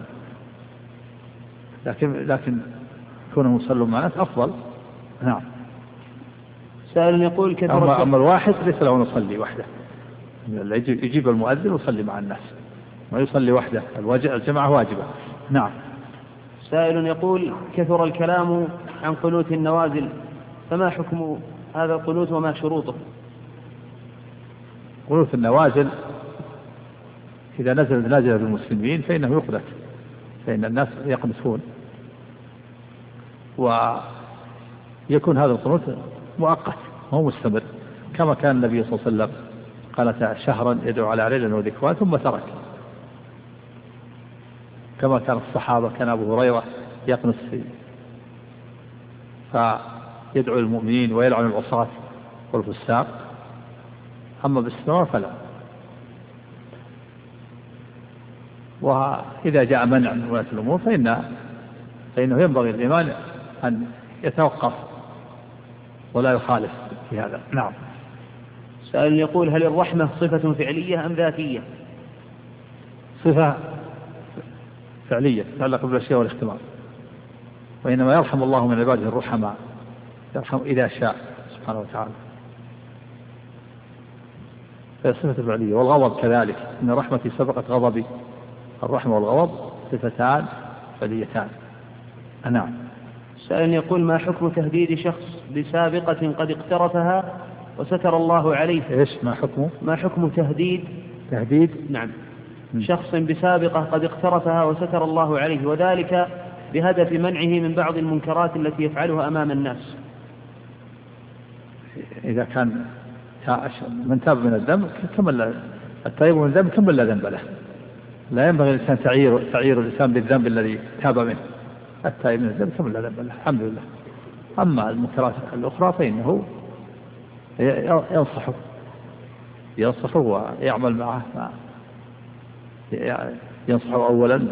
لكن كونهم يصلوا مع الناس أفضل. نعم. سائل يقول: أما الواحد ليس له أن يصلي وحده، يجيب المؤذن ويصلي مع الناس، ما يصلي وحده، الجماعة واجبة. نعم. سائل يقول: كثر الكلام عن قنوت النوازل، فما حكم هذا القنوت وما شروطه؟ قنوت النوازل إذا نازل بالمسلمين فإنه يقنت، فإن الناس يقنتون، ويكون هذا القنوت مؤقت هو مستمر، كما كان النبي صلى الله عليه وسلم قالت شهرا يدعو على رجل وذكوان ثم ترك، كما كان الصحابة. كان أبو هريرة يقنص فيدعو المؤمنين ويلعن العصاة والفساق، أما باستمرار فلا. وإذا جاء منع من ولاة الأمور فإنه ينبغي الإيمان أن يتوقف ولا يخالف في هذا. نعم. سائل يقول: هل الرحمة صفة فعلية أم ذاتية؟ صفة فعلية تتعلق بالأشياء والاختبار، وإنما يرحم الله من عباده الرحماء، يرحم إذا شاء سبحانه وتعالى، فهي صفة فعلية. والغضب كذلك، إن رحمتي سبقت غضبي. الرحمة والغضب صفتان فعليتان. نعم. سائل يقول: ما حكم تهديد شخص بسابقة قد اقترفها وستر الله عليه؟ إيش ما حكم تهديد نعم شخص بسابقة قد اقترفها وستر الله عليه، وذلك بهدف منعه من بعض المنكرات التي يفعلها أمام الناس. إذا كان من تاب من الذنب كمل، التائب من الذنب كمل لا ذنب له. لا ينبغي الإنسان تعيير الإنسان بالذنب الذي تاب منه. التائب من الذنب كمل لا ذنب له الحمد لله. أما المنكرات الأخرى فإنه ينصحه ويعمل معه، ينصحه أولا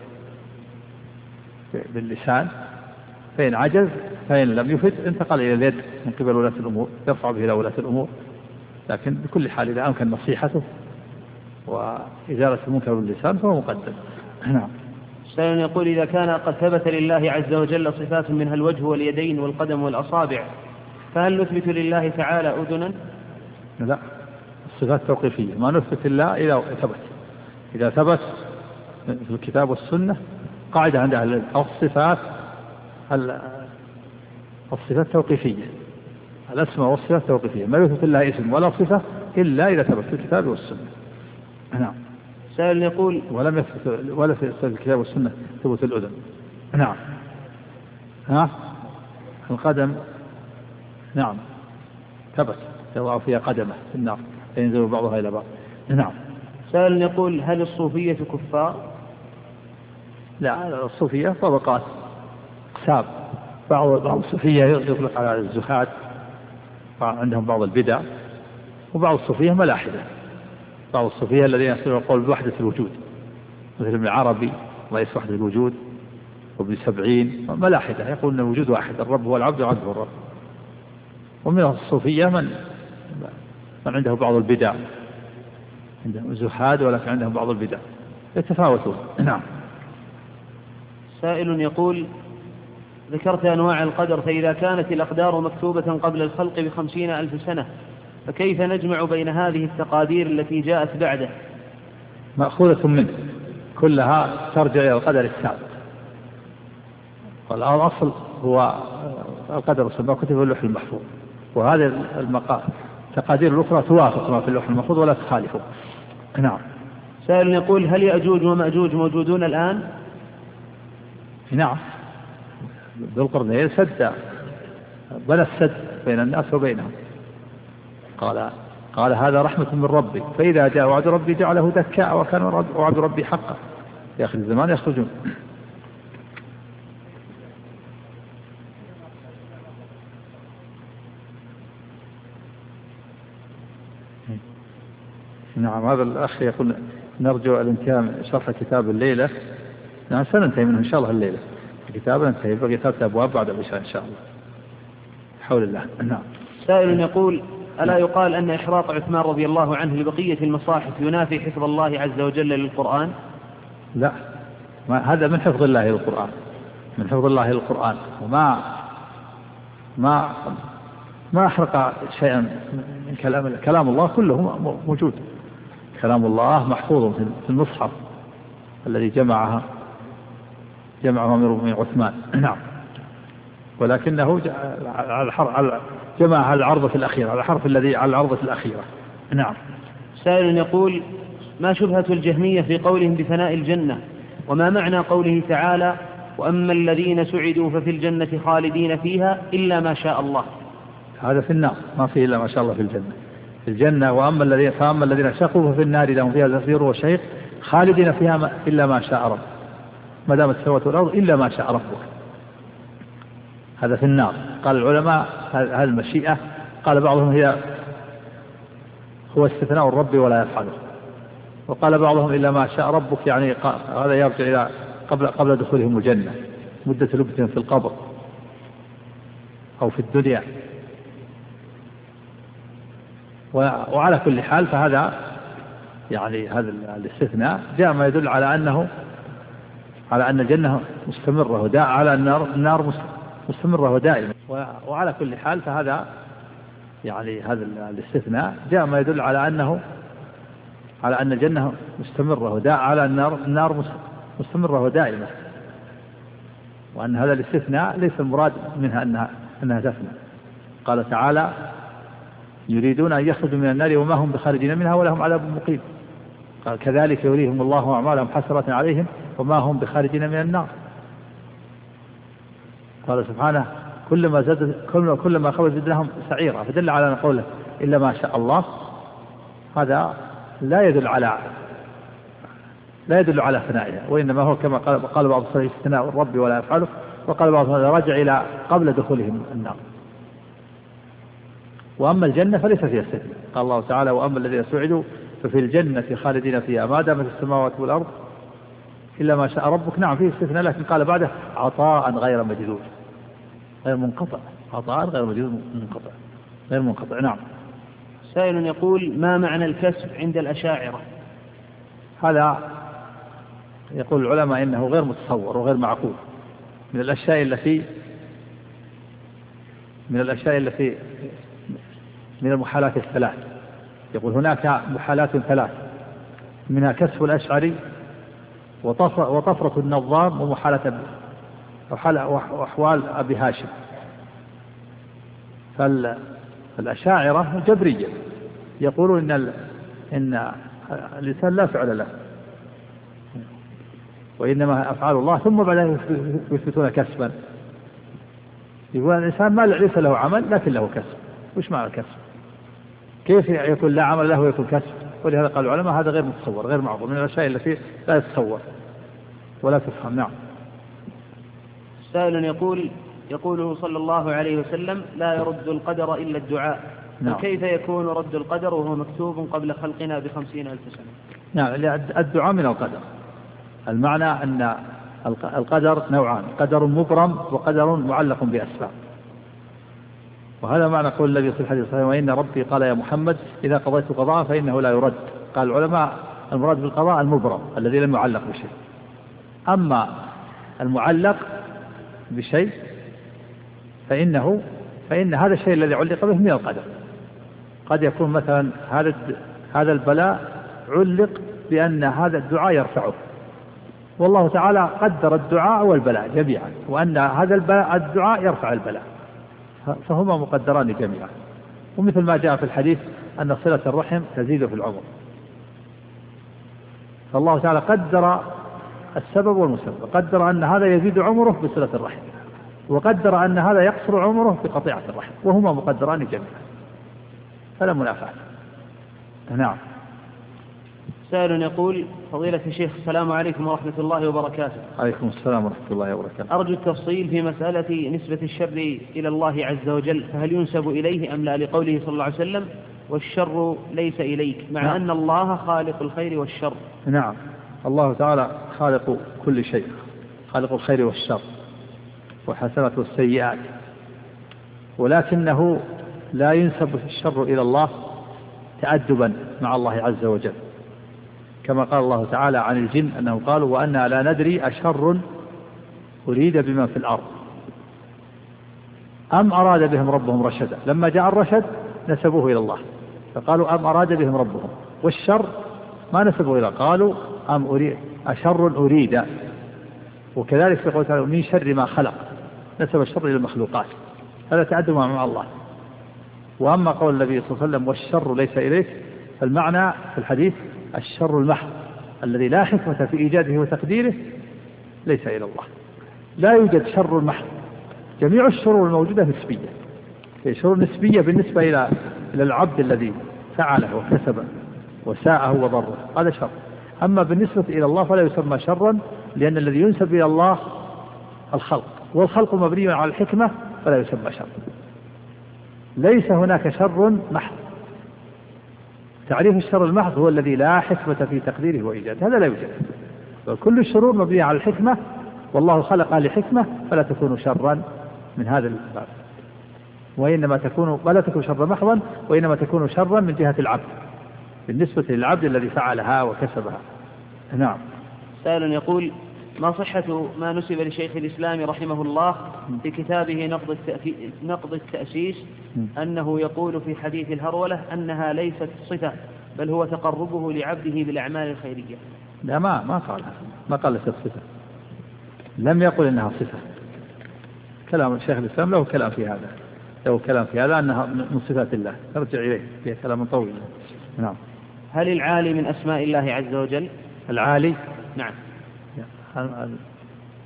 باللسان، فإن عجز فإن لم يفد انتقل إلى اليد من قبل ولاة الأمور، يرفع به إلى ولاة الأمور. لكن بكل حال إذا أمكن نصيحته وإزالة المنكر باللسان فهو مقدم. نعم. سائل يقول: إذا كان قد ثبت لله عز وجل صفات منها الوجه واليدين والقدم والأصابع، فهل نثبت لله تعالى أذنا؟ لا، الصفات توقيفية، ما نثبت الله إذا ثبت في الكتاب والسنة. قاعدة عند أهل الصفات توقيفية، الأسماء والصفات توقيفية، ما يثبت الله اسم ولا صفة إلا إذا ثبت في الكتاب والسنة. نعم. سائل يقول: ولم يثبت ولا في الكتاب والسنة ثبوت الأذن. نعم. القدم نعم ثبت، يضع فيها قدمه في النار فينزل بعضها إلى بعض. نعم. سائل يقول: هل الصوفية كفار؟ لا، الصوفية طبقات أقسام. بعض الصوفية يطلق على الزهاد، عندهم بعض البدع، وبعض الصوفية ملاحدة. بعض الصوفية الذين يصلون القول بوحدة الوجود، مثل ابن عربي رئيس وحدة الوجود، وابن سبعين، ملاحدة يقول أن الوجود واحد، الرب هو العبد والعبد هو الرب. ومن الصوفية من عنده بعض البدع، عندهم زهاد ولكن عندهم بعض البدع، يتفاوتون. نعم. سائل يقول: ذكرت أنواع القدر، فإذا كانت الأقدار مكتوبة قبل الخلق ب50,000 سنة، فكيف نجمع بين هذه التقادير التي جاءت بعده؟ مأخوذة منه، كلها ترجع إلى القدر السابق. والأصل هو القدر السابق كتب في اللوح المحفوظ، وهذه التقادير الأخرى توافق ما في اللوح المحفوظ ولا تخالفه. نعم. سائل يقول: هل يأجوج ومأجوج موجودون الآن؟ نعم. ذو القرنين بنى السد بين الناس وبينهم، قال هذا رحمة من ربي، فإذا جاء وعد ربي جعله دكاء وكان وعد ربي حقا، في آخر الزمان يخرجون. نعم. هذا الأخ يقول: نرجو الانتهاء من شرح كتاب الليلة. نعم، سننتهي منه إن شاء الله الليلة، الكتاب ننتهي، بقي 3 أبواب بعد العشاء إن شاء الله حول الله. نعم. سائل يقول: ألا يقال أن إحراق عثمان رضي الله عنه لبقية المصاحف ينافي حفظ الله عز وجل للقرآن؟ لا، هذا من حفظ الله للقرآن، من حفظ الله للقرآن، وما ما أحرق شيئا من كلام الله كله موجود. كلام الله محفوظ في المصحف الذي جمعه أمير المؤمنين عثمان. نعم. ولكنه جمع على العرضة الأخيرة، على الحرف الذي على العرضة الأخيرة. نعم. سائل يقول: ما شبهة الجهمية في قولهم بفناء الجنة؟ وما معنى قوله تعالى: وأما الذين سعدوا ففي الجنة خالدين فيها إلا ما شاء الله؟ هذا في النار، ما فيه إلا ما شاء الله في الجنة. في الجنة وأما الذين شقوا ففي النار لهم فيها زفير وشهيق خالدين فيها إلا ما شاء رب، ما دامت السماوات والأرض إلا ما شاء ربك. هذا في النار. قال العلماء هذه المشيئة، قال بعضهم هو استثناء الرب ولا يفعله، وقال بعضهم إلا ما شاء ربك، يعني هذا يرجع إلى قبل دخولهم الجنة، مدة لبثهم في القبر أو في الدنيا. وعلى كل حال فهذا يعني هذا الاستثناء جاء ما يدل على أن الجنة مستمرة، على النار مستمرة ودائمة. وعلى كل حال فهذا يعني هذا الاستثناء جاء ما يدل على أن الجنة مستمرة على النار مستمرة ودائمة، وأن هذا الاستثناء ليس المراد منها أنها تفنى. قال تعالى: يريدون أن يخرجوا من النار وما هم بخارجين منها ولهم عذاب مقيم. قال: كذلك يريهم الله أعمالهم حسرة عليهم وما هم بخارجين من النار. قال سبحانه: كلما خبز زدناهم سعيرا، فدل على أن قوله إلا ما شاء الله هذا لا يدل على فنائها، وإنما هو كما قال بعض الصحيح استثناء الرب ولا يفعله، وقال بعض رجع إلى قبل دخولهم النار. وأما الجنة فليس فيها استثناء، قال الله تعالى وأما الذين سعدوا ففي الجنة خالدين فيها ما دامت السماوات والأرض إلا ما شاء ربك. نعم فيه استثناء، لكن قال بعده عطاء غير مجدود غير منقطع، عطاء غير مجدود غير منقطع. نعم. سائل يقول ما معنى الكسب عند الأشاعرة؟ هذا يقول العلماء إنه غير متصور وغير معقول، من الأشياء التي من المحالات الثلاث. يقول هناك محالات ثلاث، منها كسب الأشعري وطفرة النظام ومحالة وأحوال أبي هاشم. فالأشاعرة جبرية يقولون إن الإنسان لا فعل له وإنما أفعال الله، ثم بعد يثبتون كسبا. يقول الإنسان ما ليس له عمل لكن له كسب. وش معنى الكسب؟ كيف يكون لا عمل له ويكون كسب؟ ولهذا قال العلماء هذا غير متصور غير معقول، من الأشياء التي لا يتصور ولا تفهم. نعم. سائل يقوله صلى الله عليه وسلم لا يرد القدر إلا الدعاء. نعم. كيف يكون رد القدر وهو مكتوب قبل خلقنا ب50,000 سنة؟ نعم. الدعاء من القدر. المعنى أن القدر نوعان، قدر مبرم وقدر معلق بأسباب، وهذا معنى قول الذي في الحديث الصحيح وإن ربي قال يا محمد إذا قضيت قضاء فإنه لا يرد. قال العلماء المراد بالقضاء المبرم الذي لم يعلق بشيء. أما المعلق بشيء فإن هذا الشيء الذي علق به من القدر. قد يكون مثلا هذا البلاء علق بأن هذا الدعاء يرفعه، والله تعالى قدر الدعاء والبلاء جميعا، وأن هذا الدعاء يرفع البلاء، فهما مقدران جميعا. ومثل ما جاء في الحديث أن صلة الرحم تزيد في العمر، فالله تعالى قدر السبب والمسبب، قدر أن هذا يزيد عمره بصلة الرحم، وقدر أن هذا يقصر عمره بقطيعة الرحم، وهما مقدران جميعا فلا منافاة. نعم. سائل يقول فضيلة الشيخ السلام عليكم ورحمة الله وبركاته. عليكم السلام ورحمة الله وبركاته. أرجو التفصيل في مسألة نسبة الشر إلى الله عز وجل، فهل ينسب إليه أم لا، لقوله صلى الله عليه وسلم والشر ليس إليك، مع نعم. أن الله خالق الخير والشر. نعم. الله تعالى خالق كل شيء، خالق الخير والشر والحسنات والسيئات، ولكنه لا ينسب الشر إلى الله تأدبا مع الله عز وجل، كما قال الله تعالى عن الجن أنه قالوا وأنا لا ندري أشر أريد بمن في الأرض أم أراد بهم ربهم رشدا. لما جاء الرشد نسبوه إلى الله فقالوا أم أراد بهم ربهم، والشر ما نسبوه إلى، قالوا أشر أريد. وكذلك في قوله تعالى من شر ما خلق، نسب الشر إلى المخلوقات، هذا تأدب مع الله. وأما قول النبي صلى الله عليه وسلم والشر ليس إليك، فالمعنى في الحديث الشر المحض الذي لا حكمة في إيجاده وتقديره ليس إلى الله. لا يوجد شر محض، جميع الشرور الموجودة نسبية، شرور نسبية بالنسبة إلى العبد الذي فعله وكسبه وساءه وضره، هذا شر. أما بالنسبة إلى الله فلا يسمى شرا، لأن الذي ينسب إلى الله الخلق، والخلق مبني على الحكمة فلا يسمى شر. ليس هناك شر محض. تعريف الشر المحض هو الذي لا حكمة في تقديره وإيجاده، هذا لا يوجد. وكل الشرور مبنية على الحكمة، والله خلق لحكمة، فلا تكون شرا من هذا الباب، وإنما تكون ولا تكون شرا محضا، وإنما تكون شرا من جهة العبد بالنسبة للعبد الذي فعلها وكسبها. نعم. سائل يقول ما صحة ما نسب لشيخ الإسلام رحمه الله في كتابه نقض التأسيس أنه يقول في حديث الهرولة أنها ليست صفة بل هو تقربه لعبده بالأعمال الخيرية؟ لا، ما قال ليست صفة، لم يقل إنها صفة. كلام الشيخ الإسلام له كلام في هذا أنها من صفات الله، نرجع إليه فيها كلام طويل. نعم. هل العالي من أسماء الله عز وجل؟ العالي؟ نعم.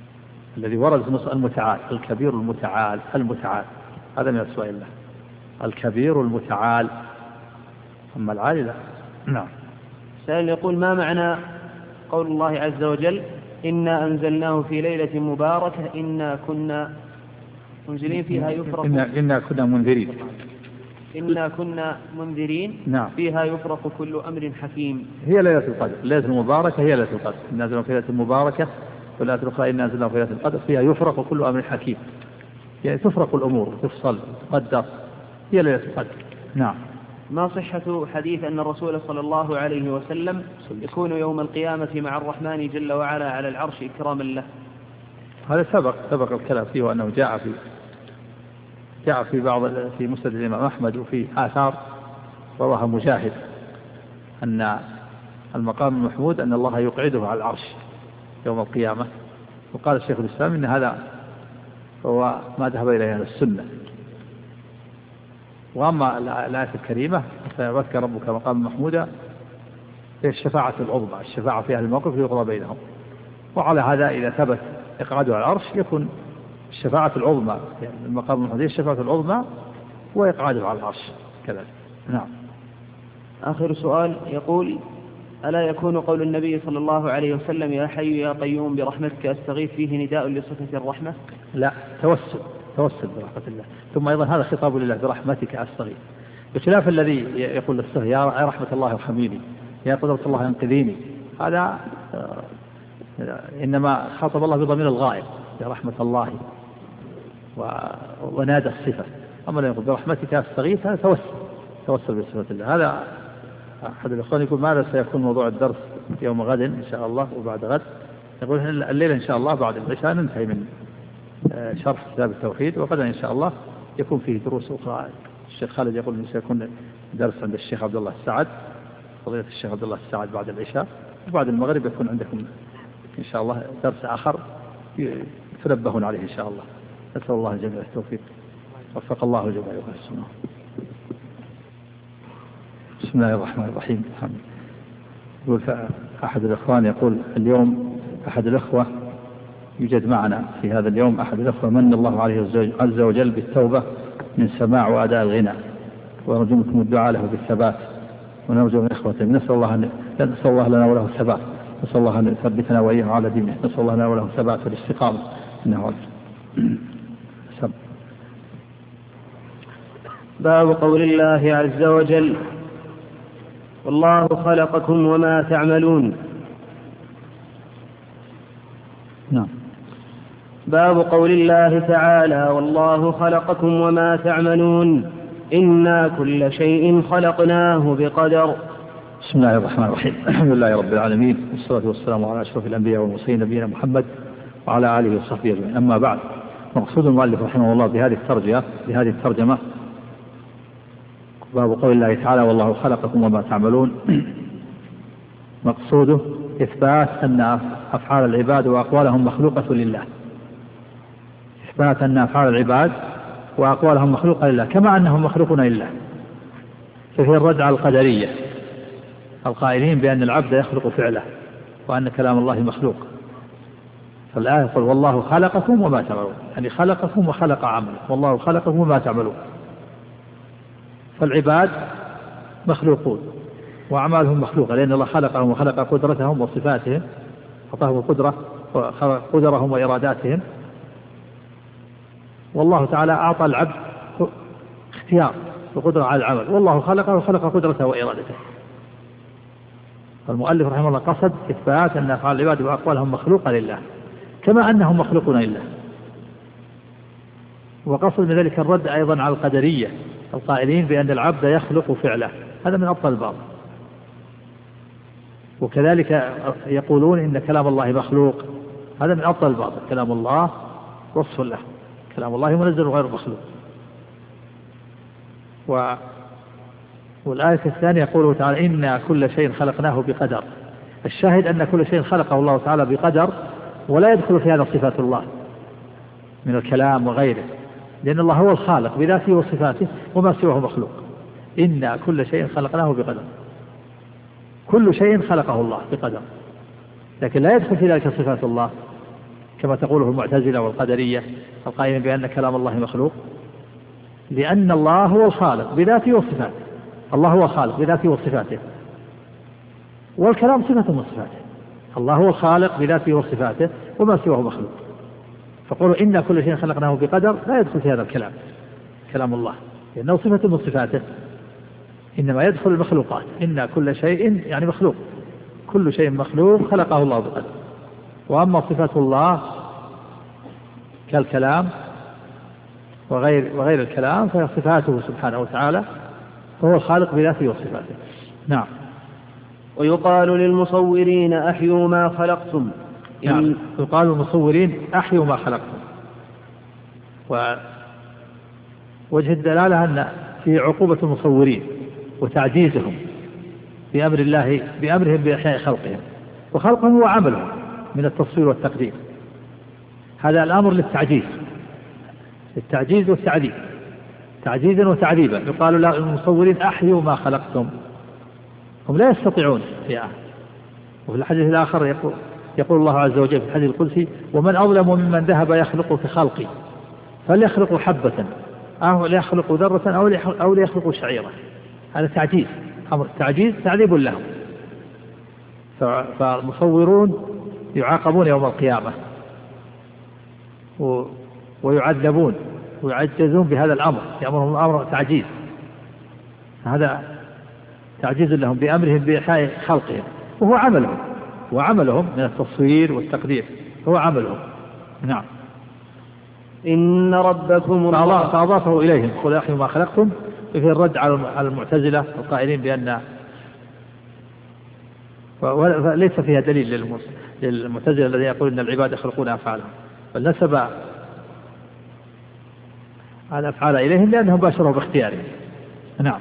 الذي ورد في النص المتعال، الكبير المتعال، المتعال هذا من أسماء الله، الكبير المتعال، أما العالي لا. نعم. سائل يقول: ما معنى قول الله عز وجل: إنا أنزلناه في ليلة مباركة إنا كنا منزلين فيها يفرق إنا كنا منذرين. إنا كنا منذرين. نعم. فيها يفرق كل أمر حكيم. هي ليلة القدر، الليلة المباركة هي ليلة القدر، إنا أنزلناه في ليلة مباركة، والآية الأخرى إنا أنزلناه في ليلة القدر فيها يفرق كل أمر حكيم، يعني تفرق الأمور تفصل تقدر، هي ليلة القدر. نعم. ما صحة حديث أن الرسول صلى الله عليه وسلم يكون يوم القيامة مع الرحمن جل وعلا على العرش إكراما له؟ هذا سبق الكلام فيه، وأنه جاء في بعض في مسند الإمام أحمد وفي آثار رواها مجاهد أن المقام المحمود أن الله يقعده على العرش يوم القيامة. وقال الشيخ الإسلام إن هذا هو ما ذهب إليه أهل السنة. وأما الآية الكريمة فذكر ربك مقام محمودا هي الشفاعة العظمى، الشفاعة في أهل الموقف يقضى بينهم. وعلى هذا إذا ثبت إقعاده على العرش يكون الشفاعة العظمى، يعني المقام المحمود هي الشفاعة العظمى وإقعاده على العرش كذلك. نعم. آخر سؤال يقول: ألا يكون قول النبي صلى الله عليه وسلم: يا حي يا قيوم برحمتك أستغيث فيه نداء لصفة الرحمة؟ لا، توسل برحمة الله. ثم أيضا هذا خطاب لله برحمتك أستغيث، بخلاف الذي يقول للصغير يا رحمة الله ارحميني، يا قدرة الله انقذيني، هذا إنما خاطب الله بضمير الغائب يا رحمة الله ونادى الصفة. أما لا يقول برحمتك أستغيث هذا توسل بصفة الله. هذا أحد الإخوان يقول: ماذا سيكون موضوع الدرس يوم غد إن شاء الله وبعد غد؟ يقول الليلة إن شاء الله بعد العشاء ننتهي من شرح كتاب التوحيد، وغدا إن شاء الله يكون فيه دروس أخرى. الشيخ خالد يقول إنه سيكون درس عند الشيخ عبد الله السعد، فضيلة الشيخ عبد الله السعد بعد العشاء، وبعد المغرب يكون عندكم إن شاء الله درس آخر تنبهون عليه إن شاء الله. نسأل الله الجميع التوفيق، وفق الله الجميع وحسنه. بسم الله الرحمن الرحيم. يقول أحد الإخوان يقول: اليوم أحد الإخوة يوجد معنا في هذا اليوم أحد الإخوة من الله عليه عز وجل بالتوبة من سماع وأداء الغناء، ونرجو منكم الدعاء له بالثبات، ونرجو من إخوته نسأل الله لنا وله الثبات، نسأل الله أن يثبتنا وإياه على دينه، نسأل الله لنا وله الثبات والاستقامة إنه سب. باب قول الله عز وجل: والله خلقكم وما تعملون. نعم. باب قول الله تعالى: والله خلقكم وما تعملون إنا كل شيء خلقناه بقدر. بسم الله الرحمن الرحيم. الحمد لله رب العالمين، والصلاة والسلام على أشرف الأنبياء والمرسلين نبينا محمد وعلى آله وصحبه أجمعين. أما بعد، مقصود المؤلف رحمه الله بهذه الترجمة باب قول الله تعالى: والله خلقكم وما تعملون، مقصوده إثبات أن أفعال العباد وأقوالهم مخلوقة لله، إثبات أن أفعال العباد وأقوالهم مخلوقة لله كما أنهم مخلوقون لله. ففي الرد على القدرية القائلين بأن العبد يخلق فعله وأن كلام الله مخلوق. فالآية يقول: والله خلقكم وما تعملون، يعني خلقكم وخلق عملكم، والله خلقكم وما تعملون. فالعباد مخلوقون وأعمالهم مخلوقة، لأن الله خلقهم وخلق قدرتهم وصفاتهم، أعطاهم القدرة وخلق قدرهم وإراداتهم. والله تعالى أعطى العبد اختيار وقدرة على العمل، والله خلقه وخلق قدرته وإرادته. فالمؤلف رحمه الله قصد إثبات أن أفعال العباد وأقوالهم مخلوقة لله كما أنهم مخلوقون لله، وقصد من ذلك الرد أيضا على القدرية القائلين بأن العبد يخلق فعله، هذا من أبطل الباطل. وكذلك يقولون إن كلام الله مخلوق، هذا من أبطل الباطل. كلام الله وصف له، كلام الله منزل غير مخلوق. والآية الثانية يقوله تعالى: إنا كل شيء خلقناه بقدر. الشاهد أن كل شيء خلقه الله تعالى بقدر، ولا يدخل في هذا صفات الله من الكلام وغيره، لأن الله هو الخالق بذاته وصفاته وما سواه مخلوق. إنا كل شيء خلقناه بقدر، كل شيء خلقه الله بقدر، لكن لا يدخل في ذلك صفات الله كما تقوله المعتزلة والقدرية القائلين بأن كلام الله مخلوق، لأن الله هو الخالق بذاته وصفاته. الله هو الخالق بذاته وصفاته، والكلام صفة من صفاته. الله هو الخالق بذاته وصفاته، وما سواه مخلوق. فقولوا إن كل شيء خلقناه بقدر لا يدخل في هذا الكلام، كلام الله، لأنه صفة من صفاته. إنما يدخل المخلوقات، إن كل شيء يعني مخلوق، كل شيء مخلوق خلقه الله بقدر. وأما صفة الله كالكلام وغير الكلام فهي صفاته سبحانه وتعالى، فهو الخالق بذاته وصفاته. نعم. ويقال للمصورين أحيوا ما خلقتم. نعم. يقال للمصورين أحيوا ما خلقتم. ووجه الدلالة أن في عقوبة المصورين وتعجيزهم بأمر الله بأمرهم بإحياء خلقهم، وخلقهم هو عملهم من التصوير والتقدير. هذا الأمر للتعجيز، التعجيز والتعذيب، تعجيزا وتعذيبا. يقال للمصورين أحيوا ما خلقتم، هم لا يستطيعون إحياءه. وفي الحديث الآخر يقول الله عز وجل في الحديث القدسي: ومن أظلم ممن ذهب يخلق كخلقي فليخلق حبة أو ليخلق ذرة أو ليخلق شعيرة. هذا تعجيز، أمر التعجيز تعذيب لهم. فالمصورون يعاقبون يوم القيامة ويعذبون ويعجزون بهذا الأمر، يأمرهم الأمر تعجيز. هذا تعجيز لهم بأمرهم بإحياء خلقهم، وهو عملهم، وعملهم من التصوير والتقدير هو عملهم. نعم. إن ربكم فأضافه إليهم: قل أحيوا ما خلقتم، في الرد على المعتزلة القائلين بأن ليس فيها دليل للمعتزلة الذين يقول إن العباد يخلقون أفعالهم، بل نسب الأفعال إليهم لأنهم باشروا باختيارهم. نعم.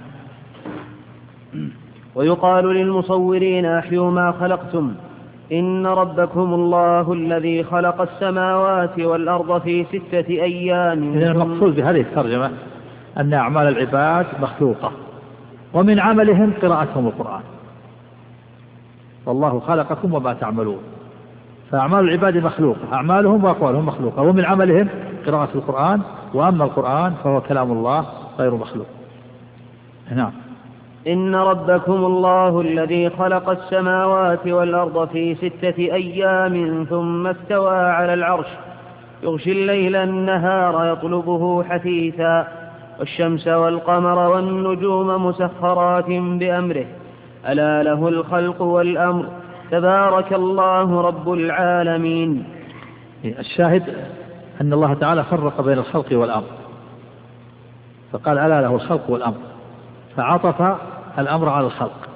ويقال للمصورين أحيوا ما خلقتم. إن ربكم الله الذي خلق السماوات والأرض في 6 أيام. إذن المقصود بهذه الترجمة أن أعمال العباد مخلوقة، ومن عملهم قراءتهم القرآن. والله خلقكم وما تعملون، فأعمال العباد مخلوقة، أعمالهم وأقوالهم مخلوقة، ومن عملهم قراءة القرآن، وأما القرآن فهو كلام الله غير مخلوق. نعم. إن ربكم الله الذي خلق السماوات والأرض في 6 أيام ثم استوى على العرش يغشي الليل النهار يطلبه حثيثا والشمس والقمر والنجوم مسخرات بأمره ألا له الخلق والأمر تبارك الله رب العالمين. الشاهد أن الله تعالى فرق بين الخلق والأمر، فقال ألا له الخلق والأمر، فعطف الأمر على الخلق.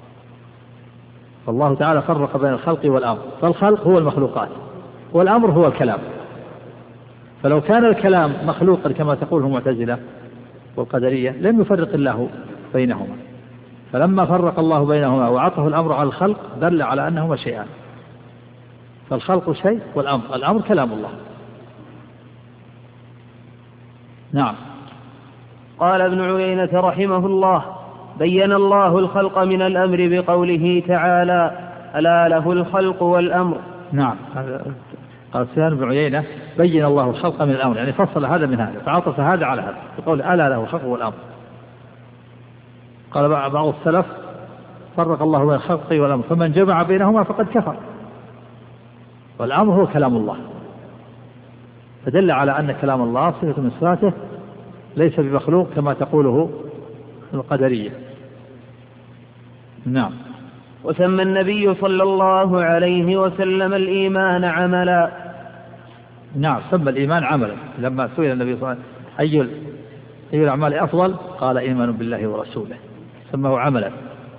فالله تعالى فرق بين الخلق والأمر، فالخلق هو المخلوقات والأمر هو الكلام. فلو كان الكلام مخلوقا كما تقوله المعتزلة والقدرية لم يفرق الله بينهما، فلما فرق الله بينهما وعطف الأمر على الخلق دل على أنهما شيئان، فالخلق شيء والأمر كلام الله. نعم. قال ابن عيينة رحمه الله: بين الله الخلق من الأمر بقوله تعالى: ألا له الخلق والأمر. نعم. قال سفيان بن عيينة: بين الله الخلق من الأمر، يعني فصل هذا من هذا، فعطف هذا على هذا بقول ألا له الخلق والأمر. قال بعض السلف: فرق الله بين الخلق والأمر، فمن جمع بينهما فقد كفر. والأمر هو كلام الله، فدل على أن كلام الله صفة من صفاته ليس بمخلوق كما تقوله القدرية. نعم. وسمى النبي صلى الله عليه وسلم الإيمان عملا. نعم، سمى الإيمان عملا. لما سئل النبي صلى الله عليه وسلم أي الأعمال أفضل قال: إيمان بالله ورسوله، سماه عملا.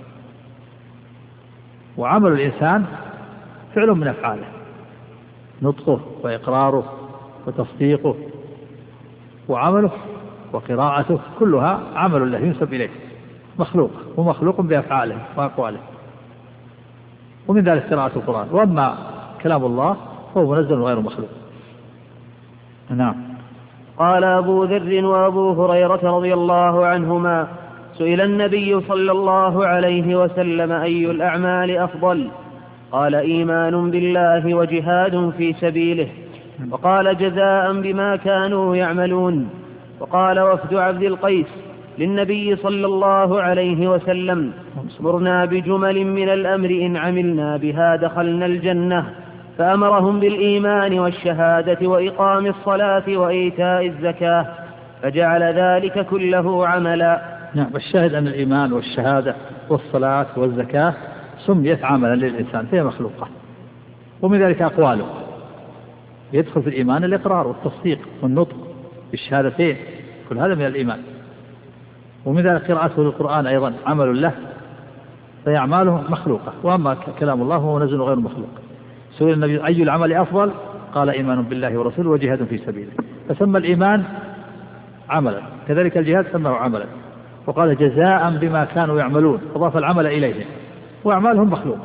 وعمل الإنسان فعل من أفعاله، نطقه وإقراره وتصديقه وعمله وقراءته كلها عمل له ينسب إليه، مخلوق ومخلوق بأفعاله وأقواله، ومن ذلك قراءة القرآن. وأما كلام الله فهو منزل غير مخلوق. نعم. قال أبو ذر وأبو هريرة رضي الله عنهما: سئل النبي صلى الله عليه وسلم: أي الأعمال أفضل؟ قال: إيمان بالله وجهاد في سبيله. وقال جزاء بما كانوا يعملون. وقال وفد عبد القيس للنبي صلى الله عليه وسلم مرنا بجمل من الأمر إن عملنا بها دخلنا الجنة، فأمرهم بالإيمان والشهادة وإقام الصلاة وإيتاء الزكاة، فجعل ذلك كله عملا. نعم. والشاهد أن الإيمان والشهادة والصلاة والزكاة سميت عملا للإنسان فهي مخلوقة، ومن ذلك أقواله يدخل في الإيمان الإقرار والتصديق والنطق بالشهادتين، كل هذا من الإيمان. ومن ذلك قراءته للقرآن أيضا عمل له، فهي أعماله مخلوقة، وأما كلام الله هو منزل غير مخلوق. سئل النبي أي العمل أفضل؟ قال إيمان بالله ورسوله وجهاد في سبيله، فسمى الإيمان عملا، كذلك الجهاد سماه عملا، وقال جزاء بما كانوا يعملون، أضاف العمل إليهم، وأعمالهم مخلوقة،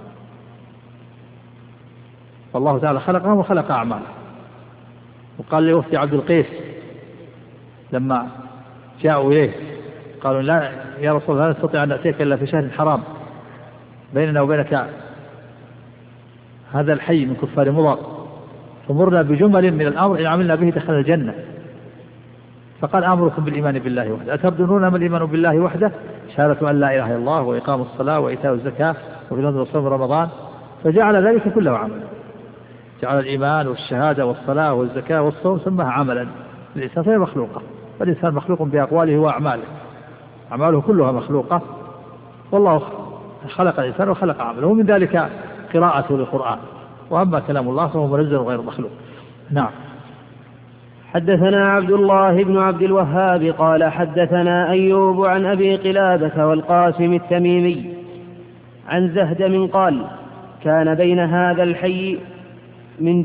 فالله تعالى خلقهم وخلق أعمالهم. وقال لوفد عبد القيس لما جاءوا إليه قالوا لا يا رسول الله لا نستطيع أن نأتيك إلا في شهر حرام بيننا وبينك هذا الحي من كفار مضر، فمرنا بجمل من الأمر إن عملنا به دخل الجنة. فقال آمركم بالإيمان بالله وحده، أتردون ما الإيمان بالله وحده؟ شهادة أن لا إله إلا الله وإقام الصلاة وإيتاء الزكاة وفي الأرض وصوم رمضان، فجعل ذلك كله عملا، جعل الإيمان والشهادة والصلاة والزكاة والصوم سماها عملا. الإنسان فهي مخلوقة، فالإنسان مخلوق بأقواله وأعماله، أعماله كلها مخلوقة، والله خلق الإنسان وخلق عمله، ومن ذلك قراءته للقرآن، وأما كلام الله فهو منزل غير مخلوق. نعم. حدثنا عبد الله بن عبد الوهاب قال حدثنا أيوب عن أبي قلابة والقاسم التميمي عن زهدم قال كان بين هذا الحي من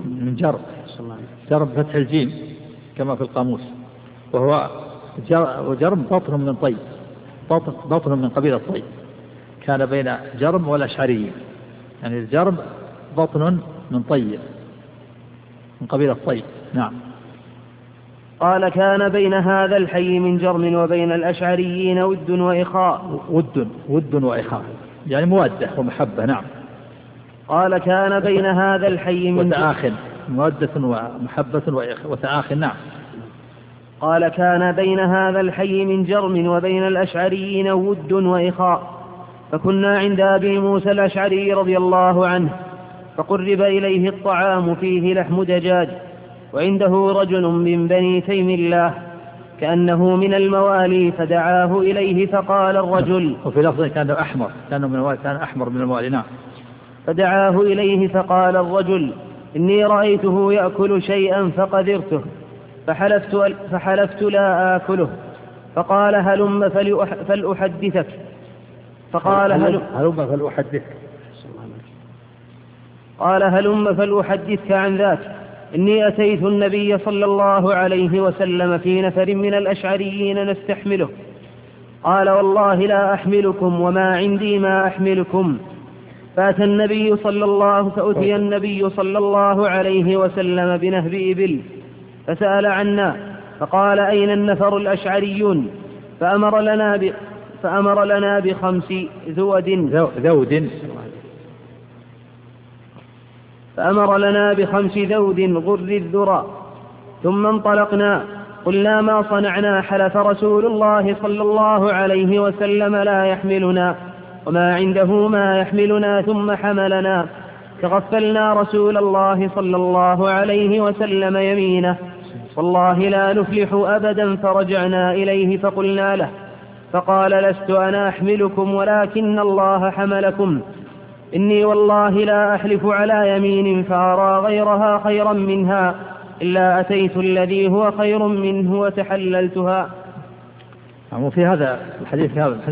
جرم فتح الجيم كما في القاموس، وهو جرم بطن من طي، بطن من قبيلة طي، كان بين جرم والأشعريين، يعني الجرم بطن من طي من قبيلة طي. نعم. قال كان بين هذا الحي من جرم وبين الأشعريين ود وإخاء. ود وإخاء يعني مودة ومحبة. نعم. قال كان بين هذا الحي من وتآخٍ، مودة ومحبة وتآخٍ. نعم. قال كان بين هذا الحي من جرم وبين الأشعريين ود وإخاء، فكنا عند أبي موسى الأشعري رضي الله عنه، فقرب إليه الطعام فيه لحم دجاج، وعنده رجل من بني تيم الله كأنه من الموالي، فدعاه إليه فقال الرجل، وفي لفظ كان أحمر، كان أحمر من الموالي. نعم. فدعاه إليه فقال الرجل إني رأيته يأكل شيئا فقذرته فحلفت لا آكله، فقال هلم فلأحدثك، فقال هلم فلأحدثك عن ذاك، إني أتيت النبي صلى الله عليه وسلم في نفر من الأشعريين نستحمله، قال والله لا أحملكم وما عندي ما أحملكم. فأتي النبي صلى الله عليه وسلم بنهب إبل فسأل عنا، فقال أين النفر الأشعريون؟ فأمر لنا بخمس ذود غر الذرى، ثم انطلقنا. قلنا ما صنعنا؟ حلف رسول الله صلى الله عليه وسلم لا يحملنا وما عنده ما يحملنا، ثم حملنا، تغفلنا رسول الله صلى الله عليه وسلم يمينه، والله لا نفلح أبدا. فرجعنا إليه فقلنا له، فقال لست أنا أحملكم ولكن الله حملكم، إني والله لا أحلف على يمين فأرى غيرها خيرا منها إلا أتيت الذي هو خير منه وتحللتها. وفي هذا الحديث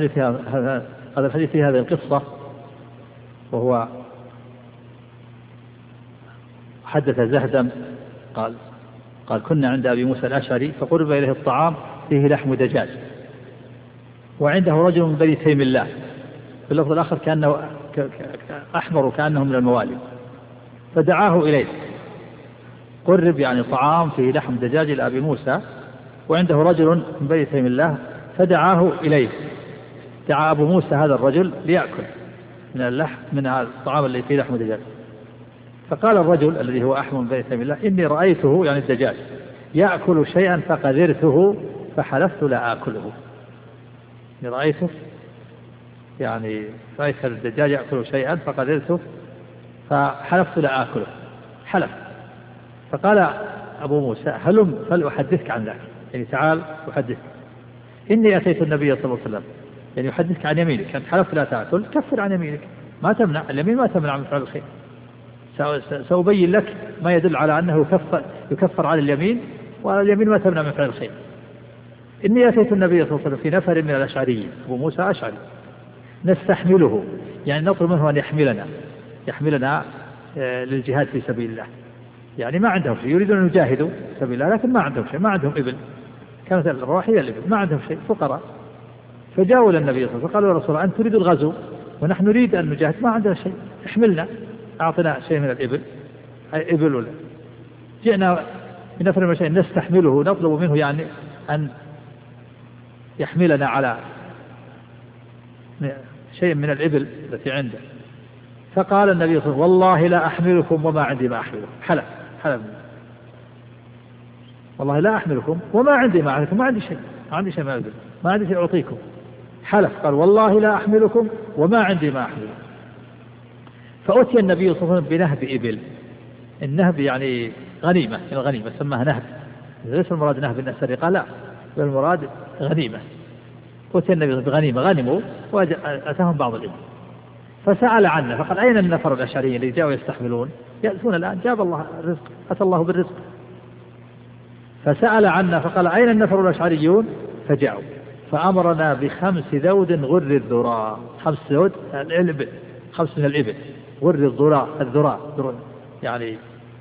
في هذه القصة، وهو حدث زهدم قال كنا عند أبي موسى الأشعري فقرب إليه الطعام فيه لحم دجاج، وعنده رجل من بني تيم الله، في اللفظ الآخر كأنه أحمر كأنه من الموالي، فدعاه إليه. قرب يعني طعام فيه لحم دجاج إلى أبي موسى، وعنده رجل من بني تيم الله فدعاه إليه. دعا أبو موسى هذا الرجل ليأكل من الطعام الذي فيه لحم دجاج، فقال الرجل الذي هو أحمد بن سبيل الله إني رأيته يعني الدجاج يأكل شيئا فقذرته فحلفت لا آكله. رأيته يعني رأيت الدجاج يأكل شيئا فقذرته فحلفت لا آكله، حلف. فقال أبو موسى هلم فلأحدثك عن ذلك، يعني تعال أحدثك. إني أتيت النبي صلى الله عليه وسلم، يعني يحدثك عن يمينك، أنت حلفت لا تأكل كفر عن يمينك، ما تمنع اليمين، ما تمنع من فعل الخير. سأبين لك ما يدل على أنه يكفر على اليمين، واليمين ما تمنع من فعل الخير. إني أتيت النبي صلى الله عليه وسلم في نفر من الأشعريين، أبو موسى أشعري، نستحمله يعني نطلب منه أن يحملنا للجهاد في سبيل الله، يعني ما عندهم شيء، يريدون أن يجاهدوا في سبيل الله لكن ما عندهم شيء، ما عندهم إبل، كانت الرواحل الإبل، ما عندهم شيء، فقراء. فجاءوا للنبي صلى الله عليه وسلم قالوا يا رسول الله أنت تريد الغزو ونحن نريد أن نجاهد، ما عندنا شيء، احملنا، أعطنا شيء من الإبل، إبل ولا. جئنا بنفر من شيء نستحمله، نطلب منه يعني أن يحملنا على شيء من الإبل التي عنده. فقال النبي صلى الله عليه وسلم والله لا أحملكم وما عندي ما أحملكم، حلف والله لا أحملكم وما عندي ما أحملكم، ما عندي شيء، ما عندي شيء ما أقدر، ما عندي شيء أعطيكم، حلف قال والله لا أحملكم وما عندي ما أحملكم. فأتي النبي صلى الله عليه وسلم بنهب إبل، النهب يعني غنيمة، الغنيمة سماها نهب، ليس المراد نهب السرقة، لا، المراد غنيمة. أتي النبي بغنيمة، غنموا وأتاهم بعض الإبل، فسأل عنه فقال أين النفر الأشعريين اللي جاءوا يستحملون يأتون الآن، جاب الله الرزق، أتى الله بالرزق. فسأل عنه فقال أين النفر الأشعريون، فجاءوا فأمرنا ب5 ذود غر الذراء، 5 ذود الإبل، 5 من الإبل، غر الذراء يعني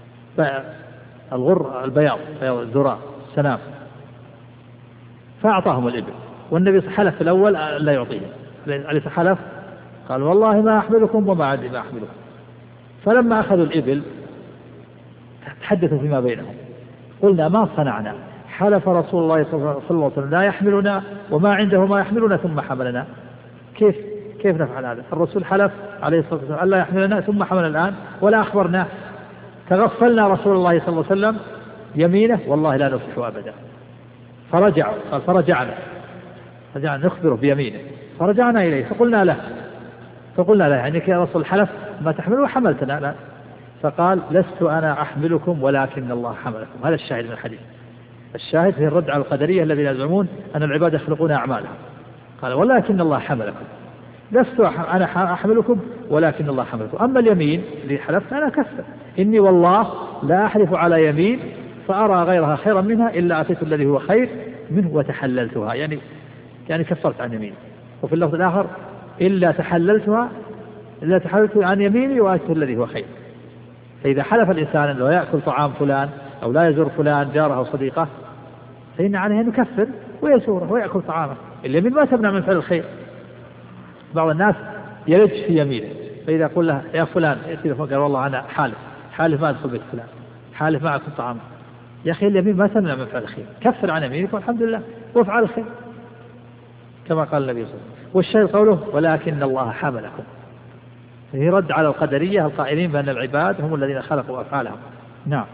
الغر البياض، بياض الذراء السنام. فأعطاهم الإبل، والنبي حلف الأول لا يعطيهم، أليس حلف؟ قال والله ما أحملكم وما عندي ما أحملكم. فلما أخذوا الإبل تحدثوا فيما بينهم، قلنا ما صنعنا، حلف رسول الله صلى الله عليه وسلم لا يحملنا وما عنده ما يحملنا ثم حملنا، كيف نفعل هذا؟ الرسول حلف عليه الصلاة والسلام ألا يحملنا ثم حمل الآن ولا أخبرنا، تغفلنا رسول الله صلى الله عليه وسلم يمينه والله لا نفلح أبدا. فرجعوا، قال فرجعنا نخبره بيمينه، فرجعنا إليه فقلنا له يعني يا رسول الحلف ما تحمل وحملتنا، لا. فقال لست أنا أحملكم ولكن الله حملكم. هذا الشاهد من الحديث، الشاهد في الرد على القدرية الذين يزعمون أن العباد يخلقون أعمالهم، قال ولكن الله حملكم، لست أنا أحملكم ولكن الله حملكم. أما اليمين اللي حلفت أنا كفر، إني والله لا أحلف على يمين فأرى غيرها خيرا منها إلا أتيت الذي هو خير منه وتحللتها، يعني كفرت عن يميني. وفي اللفظ الآخر إلا تحللت عن يميني وأتيت الذي هو خير. فإذا حلف الإنسان لو يأكل طعام فلان أو لا يزور فلان جاره أو صديقه فإن عليه أن يكفر ويزوره ويأكل طعامه، اليمين ما تمنع من فعل الخير. بعض الناس يلج في يمينه، فإذا قل له يا فلان قال والله أنا حالف ما أدخل بيت فلان، حالف ما أكل طعامه، يا أخي اليمين ما تمنع من فعل الخير، كفر عن يمينك والحمد لله وافعل الخير كما قال النبي صلى الله عليه وسلم. والشيء قوله ولكن الله حملكم، فهي رد على القدرية القائلين بأن العباد هم الذين خلقوا أفعالهم. نعم.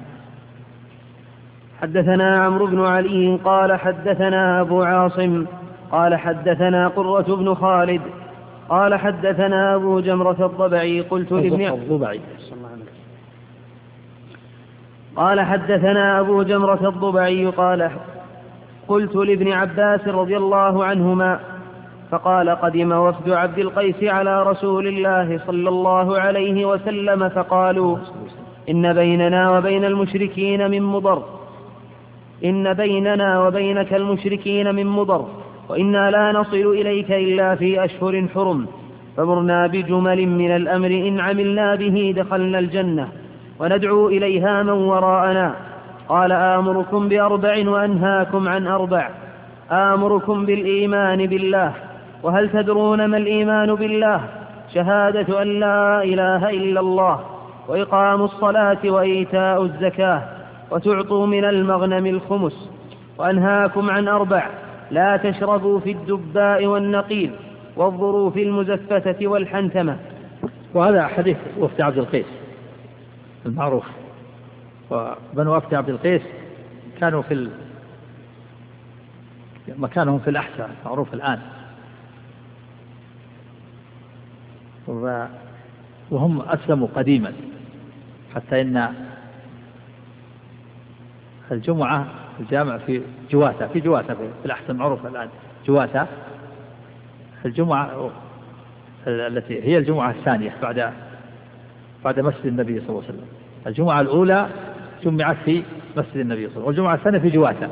حدثنا عمرو بن علي قال حدثنا أبو عاصم قال حدثنا قرة بن خالد قال حدثنا أبو جمرة الضبعي قال حدثنا أبو جمرة الضبعي قال قلت لابن عباس رضي الله عنهما فقال قدم وفد عبد القيس على رسول الله صلى الله عليه وسلم فقالوا إن بيننا وبين المشركين من مضر، إن بيننا وبينك المشركين من مضر، وإنا لا نصل إليك إلا في أشهر حرم، فمرنا بجمل من الأمر إن عملنا به دخلنا الجنة وندعو إليها من وراءنا. قال آمركم ب4 وأنهاكم عن 4، آمركم بالإيمان بالله، وهل تدرون ما الإيمان بالله؟ شهادة أن لا إله إلا الله، وإقام الصلاة وإيتاء الزكاة، وتعطوا من المغنم 5، وأنهاكم عن 4، لا تشربوا في الدباء والنقيل والظروف المزفتة والحنتمة. وهذا حديث وفد عبد القيس، المعروف. وبنو أبي عبد القيس كانوا مكانهم في الأحساء معروف الآن، وهم أسلموا قديما، حتى إن الجمعة الجامع في جواتة، في الأحساء معروف الآن جواتة. الجمعة التي هي الجمعة الثانية بعد مسجد النبي صلى الله عليه وسلم. الجمعة الأولى جمعت في مسجد النبي صلى الله عليه وسلم، والجمعة الثانية في جواتة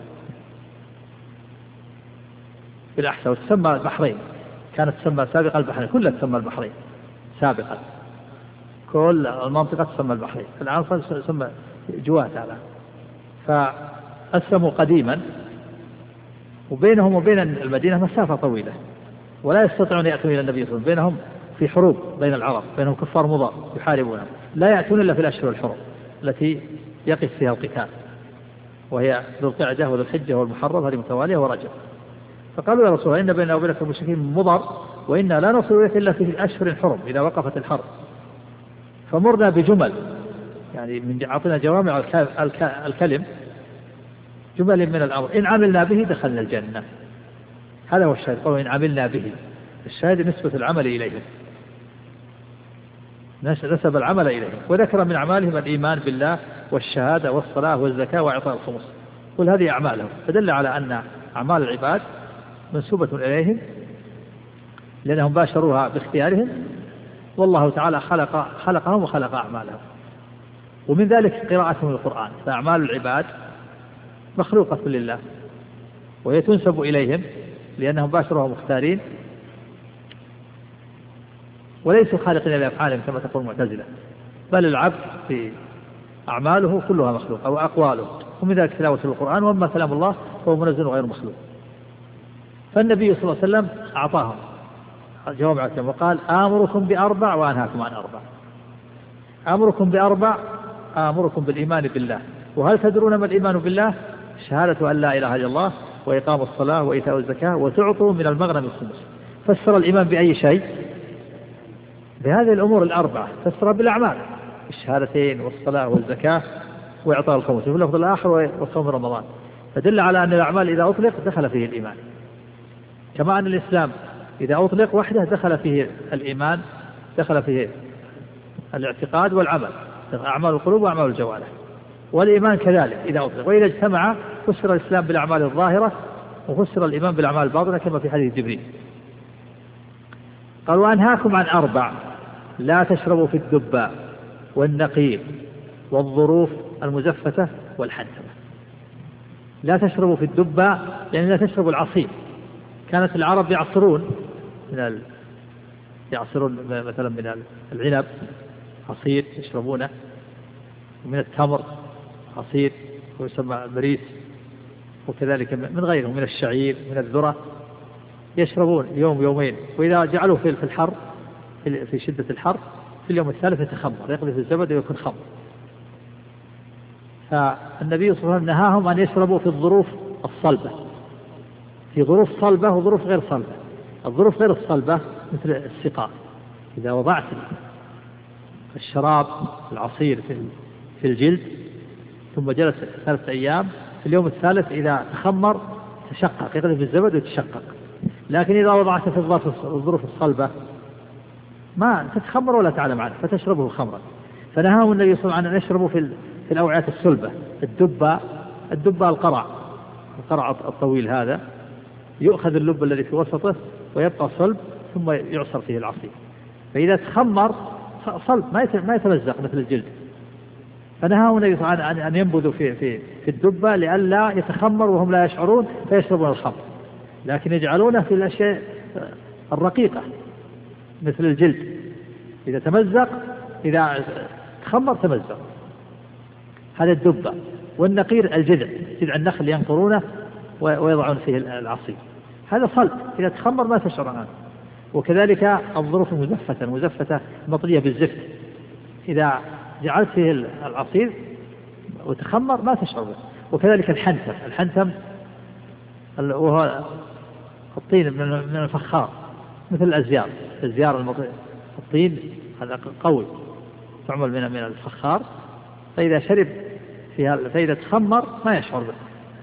في الأحساء، وتسمى البحرين. كانت تسمى سابقا البحرين، كلها تسمى البحرين سابقا، كل المنطقة تسمى البحرين. الآن تسمى جواتة الآن. فأسلموا قديما، وبينهم وبين المدينة مسافة طويلة، ولا يستطيعون يأتون إلى النبي صلى الله عليه وسلم. بينهم في حروب بين العرب، بينهم كفار مضر يحاربونهم، لا يأتون إلا في الأشهر الحرم التي يقف فيها القتال، وهي ذو القعدة وذو الحجة والمحرم، هذه متوالية، ورجب. فقالوا يا رسول الله إن بيننا وبينك المشركين مضر، وإنا لا نصل إليك إلا في الأشهر الحرم إذا وقفت الحرب، فمرنا بجمل، يعني من أعطينا جوامع الكلم، جمل من الأمر، إن عملنا به دخلنا الجنة. هذا هو الشاهد، قالوا إن عملنا به، الشاهد نسبة العمل إليهم، نسب العمل إليهم. وذكر من أعمالهم الإيمان بالله والشهادة والصلاة والزكاة وإعطاء الخمس، كل هذه أعمالهم، فدل على أن أعمال العباد منسوبة إليهم لأنهم باشروها باختيارهم، والله تعالى خلقهم وخلق أعمالهم. ومن ذلك قراءتهم القرآن، فأعمال العباد مخلوقة لله، وهي تنسب إليهم لأنهم باشروها مختارين، وليسوا خالقين لأفعالهم كما تقول المعتزلة، بل العبد في أعماله كلها مخلوق أو أقواله. ومن ذلك تلاوة القرآن، وأما كلام الله فهو منزل غير مخلوق. فالنبي صلى الله عليه وسلم أعطاهم جواب عكم وقال آمركم بأربع وأنهاكم عن أربع. آمركم بأربع، آمركم بالإيمان بالله. وهل تدرون ما الإيمان بالله؟ شهادة أن لا إله إلا الله، وإقام الصلاة، وإيتاء الزكاة، وتعطوا من المغنم الخمس. فسر الإيمان بأي شيء؟ بهذه الأمور الأربعة، فسر بالأعمال، الشهادتين والصلاة والزكاة وإعطاء الخمس، في اللفظ الآخر وصوم رمضان. فدل على أن الأعمال إذا أطلق دخل فيه الإيمان، كما أن الإسلام إذا أطلق وحده دخل فيه الإيمان، دخل فيه الاعتقاد والعمل، أعمال القلوب وأعمال الجوارح. والإيمان كذلك إذا أطلق، وإذا اجتمع فسر الإسلام بالأعمال الظاهرة، وفسر الإيمان بالأعمال الباطنة كما في حديث جبريل. قال وأنهاكم عن أربع، لا تشربوا في الدباء والنقير والظروف المزفتة والحنتمة. لا تشربوا في الدباء لأن لا تشربوا العصير. كانت العرب يعصرون مثلا من العنب عصير يشربونه، ومن التمر عصير ويسمى مريس، وكذلك من غيره من الشعير من الذرة يشربون يوم يومين. وإذا جعلوا في الحر، في شدة الحر، في اليوم الثالث يتخمر، يقضي في الزبد ويكون خمر. فالنبي صلى الله عليه وسلم نهاهم أن يشربوا في الظروف الصلبة، في ظروف صلبة وظروف غير صلبة. الظروف غير الصلبة مثل السقاء، إذا وضعت الشراب العصير في الجلد ثم جلس 3 أيام، في اليوم الثالث إذا تخمر تشقق، يقضي في الزبد ويتشقق. لكن إذا وضعته في الظروف الصلبة ما تتخمر ولا تعلم عنه، فتشربه خمرا. فنهاهم النبي صلى الله عليه وسلم أن يشربوا في الأوعية الصلبة. الدباء القرع الطويل هذا، يؤخذ اللب الذي في وسطه ويبقى صلب، ثم يعصر فيه العصير، فإذا تخمر صلب ما يتمزق مثل الجلد. فنهاهم النبي صلى الله عليه وسلم أن ينبذوا في الدباء لئلا يتخمر وهم لا يشعرون فيشربون الخمر، لكن يجعلونه في الأشياء الرقيقة مثل الجلد، إذا تمزق، إذا تخمر تمزق. هذا الدباء. والنقير جذع النخل ينقرونه ويضعون فيه العصير، هذا صلب، إذا تخمر ما تشعر عنه. وكذلك الظروف المزفتة مطلية بالزفت، إذا جعلت فيه العصير وتخمر ما تشعر به. وكذلك الحنتم وهو الطين من الفخار مثل الأزيار الطين هذا قوي، تعمل من الفخار، فإذا شرب فيها فإذا تخمر ما يشعر به.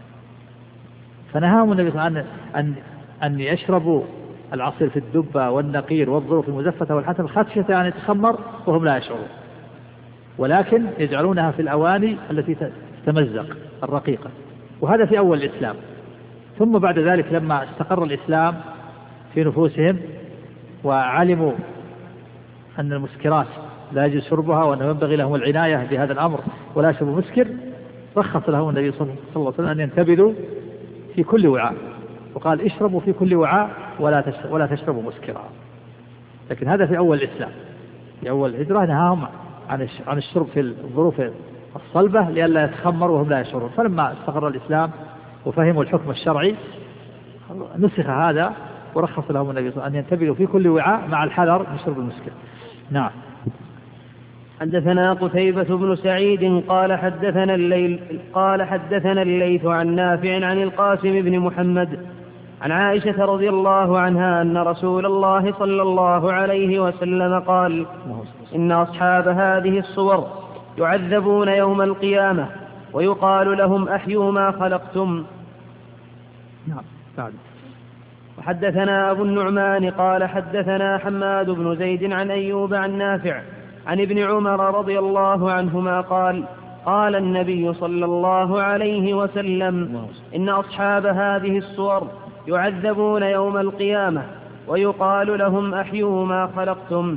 فنهاهم النبي صلى الله عليه وسلم أن يشربوا العصير في الدبة والنقير والظروف المزفتة والحتم خشية أن يتخمر وهم لا يشعرون، ولكن يجعلونها في الأواني التي تمزق الرقيقة. وهذا في أول الإسلام. ثم بعد ذلك لما استقر الإسلام في نفوسهم وعلموا أن المسكرات لا يجوز شربها وأنه ينبغي لهم العناية بهذا الأمر ولا يشربوا مسكر، رخص لهم النبي صلى الله عليه وسلم أن ينتبذوا في كل وعاء، وقال اشربوا في كل وعاء ولا تشربوا مسكرا. لكن هذا في أول الإسلام. في أول الهجرة نهاهم عن الشرب في الظروف الصلبة لئلا يتخمروا وهم لا يشعرون. فلما استقر الإسلام وفهموا الحكم الشرعي نسخ هذا ورخص لهم النبي صلى الله عليه وسلم أن ينتبهوا في كل وعاء مع الحذر من شرب المسكر. نعم. حدثنا قتيبة بن سعيد قال حدثنا الليث عن نافع عن القاسم بن محمد عن عائشة رضي الله عنها أن رسول الله صلى الله عليه وسلم قال: إن أصحاب هذه الصور يعذبون يوم القيامة ويقال لهم أحيوا ما خلقتم. نعم. وحدثنا أبو النعمان قال حدثنا حماد بن زيد عن أيوب عن نافع عن ابن عمر رضي الله عنهما قال: قال النبي صلى الله عليه وسلم: إن أصحاب هذه الصور يعذبون يوم القيامة ويقال لهم أحيوا ما خلقتم.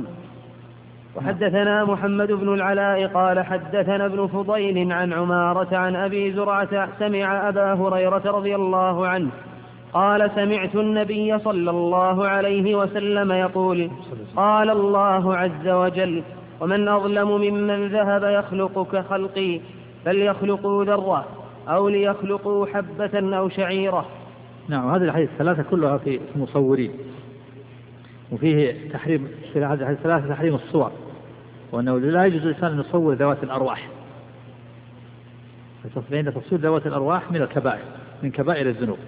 وحدثنا محمد بن العلاء قال حدثنا ابن فضيل عن عمارة عن أبي زرعة سمع أبا هريرة رضي الله عنه قال: سمعت النبي صلى الله عليه وسلم يقول: قال الله عز وجل: ومن أظلم ممن ذهب يخلق كخلقي فليخلقوا ذرة أو ليخلقوا حبة أو شعيرة. نعم. هذه الحديث الثلاثة كلها في المصورين، وفيه تحريم في هذه الحديث الثلاثة تحريم الصور، وأنه لا يجوز الإنسان أن يصور ذوات الأرواح، فإن تصوير ذوات الأرواح من الكبائر، من كبائر الذنوب.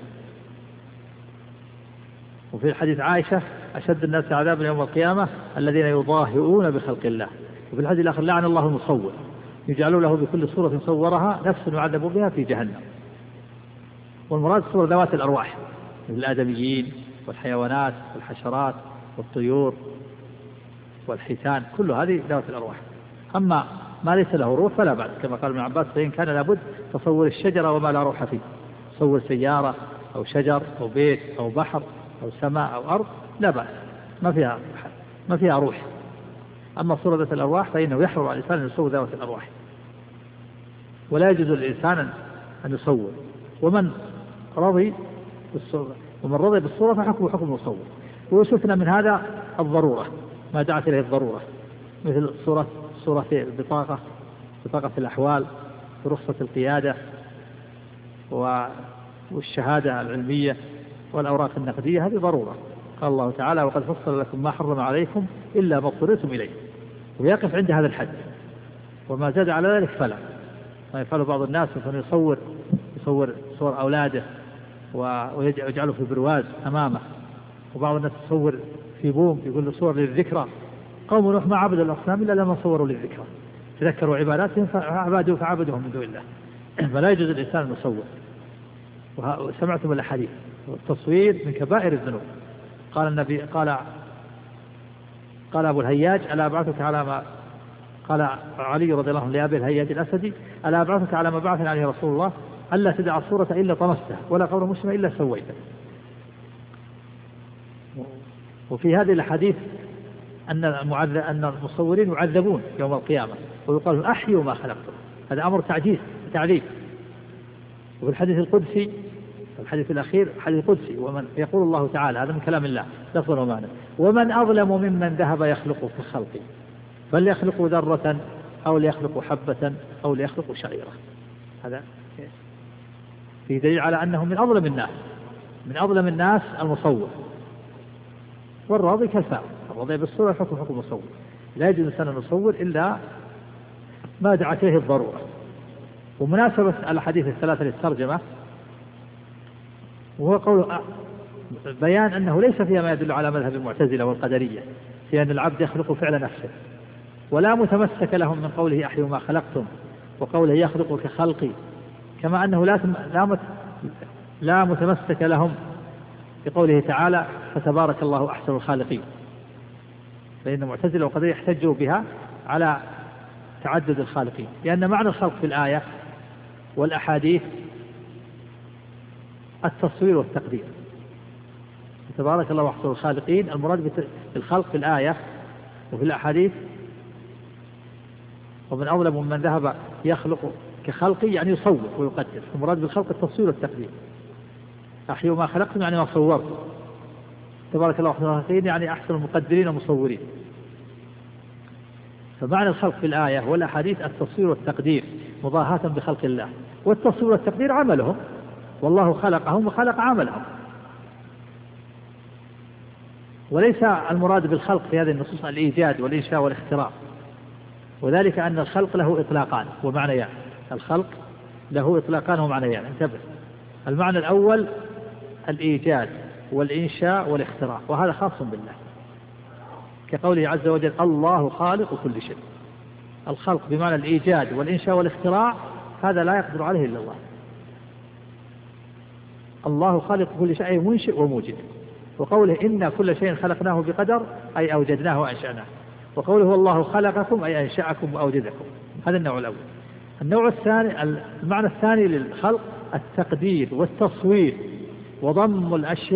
وفي حديث عائشة: أشد الناس عذابا يوم القيامة الذين يضاهئون بخلق الله. وفي الحديث الآخر: لعن الله المصور، يجعل له بكل صورة صورها نفس يعذب بها في جهنم. والمراد صور ذوات الأرواح مثل الآدميين والحيوانات والحشرات والطيور والحيتان، كل هذه ذوات الأرواح. أما ما ليس له روح فلا بأس، كما قال ابن عباس: فإن كان لابد تصور الشجرة وما لا روح فيه، تصور سيارة أو شجر أو بيت أو بحر أو سماء أو أرض لا بأس، ما فيها روح. أما صورة ذات الأرواح فإنه يحرم على الإنسان أن يصور ذوات الأرواح، ولا يجوز للإنسان أن يصور. ومن رضي بالصورة فحكمه حكم المصور. ويستثنى من هذا الضرورة، ما دعت إليه الضرورة، مثل صورة في بطاقة الأحوال، ورخصة القيادة والشهادة العلمية والأوراق النقدية، هذه ضرورة. قال الله تعالى: وقد فصل لكم ما حرم عليكم إلا ما اضطررتم إليه. ويقف عند هذا الحد، وما زاد على ذلك فلا. ما يفعل بعض الناس مثلا يصور صور أولاده ويجعله في برواز أمامه، وبعض الناس يصور في بوم يقول له صور للذكرى. قوم نوح ما عبدوا الأصنام إلا لما صوروا للذكرى، تذكروا عباداتهم فعبدوهم من دون الله. فلا يجوز الإنسان أن يصور. وسمعتم الأحاديث: التصوير من كبائر الذنوب. قال النبي قال أبو الهياج: ألا أبعثك على ما قال علي رضي الله عنه لأبي الهياج الأسدي: ألا أبعثك على ما بعثني عليه رسول الله ألا تدع الصورة إلا طمستها ولا قبر مسلم إلا سويته. وفي هذه الحديث أن المصورين يعذبون يوم القيامة ويقال: أحيوا ما خلقتم. هذا أمر تعذيب. وفي الحديث القدسي، الحديث الأخير حديث قدسي: ومن يقول الله تعالى، هذا من كلام الله لفظا ومعنى: ومن أظلم ممن ذهب يخلق كخلقي فليخلقوا ذرة أو ليخلقوا حبة أو ليخلقوا شعيرة. هذا في دليل على أنه من أظلم الناس المصور. والراضي كالفاعل، الراضي بالصورة حكم المصور. لا يجوز الإنسان أن يصور إلا ما دعت إليه الضرورة. ومناسبة الأحاديث الثلاثة للترجمة وهو قول بيان أنه ليس فيها ما يدل على مذهب المعتزلة والقدرية في أن العبد يخلق فعل نفسه، ولا متمسك لهم من قوله أحيوا ما خلقتم وقوله يخلق كخلقي، كما أنه لا متمسك لهم بقوله تعالى فتبارك الله أحسن الخالقين، فإن المعتزلة وقدرية يحتجوا بها على تعدد الخالقين، لأن معنى الخلق في الآية والأحاديث التصوير والتقدير. تبارك الله أحسن الخالقين المراد بالخلق في الآية وفي الأحاديث، ومن أظلم من ذهب يخلق كخلقي يعني يصور ويقدر، المراد بالخلق التصوير والتقدير. أحيوا ما خلقتم يعني ما صورتم، تبارك الله أحسن الخالقين يعني أحسن المقدرين ومصورين. فمعنى الخلق في الآية والأحاديث التصوير والتقدير مضاهاة بخلق الله، والتصوير والتقدير عملهم، والله خلقهم وخلق عملهم. وليس المراد بالخلق في هذه النصوص الإيجاد والإنشاء والاختراع، وذلك أن الخلق له إطلاقان ومعنيان. الخلق له إطلاقان ومعنيان، انتبه. المعنى الأول الإيجاد والإنشاء والاختراع، وهذا خاص بالله، كقوله عز وجل الله خالق كل شيء. الخلق بمعنى الإيجاد والإنشاء والاختراع هذا لا يقدر عليه إلا الله. الله خالق كل شيء، أي منشئ وموجد. وقوله إنا كل شيء خلقناه بقدر أي أوجدناه وأنشأناه. وقوله والله خلقكم أي أنشأكم وأوجدكم. هذا النوع الأول. النوع الثاني المعنى الثاني للخلق التقدير والتصوير وضم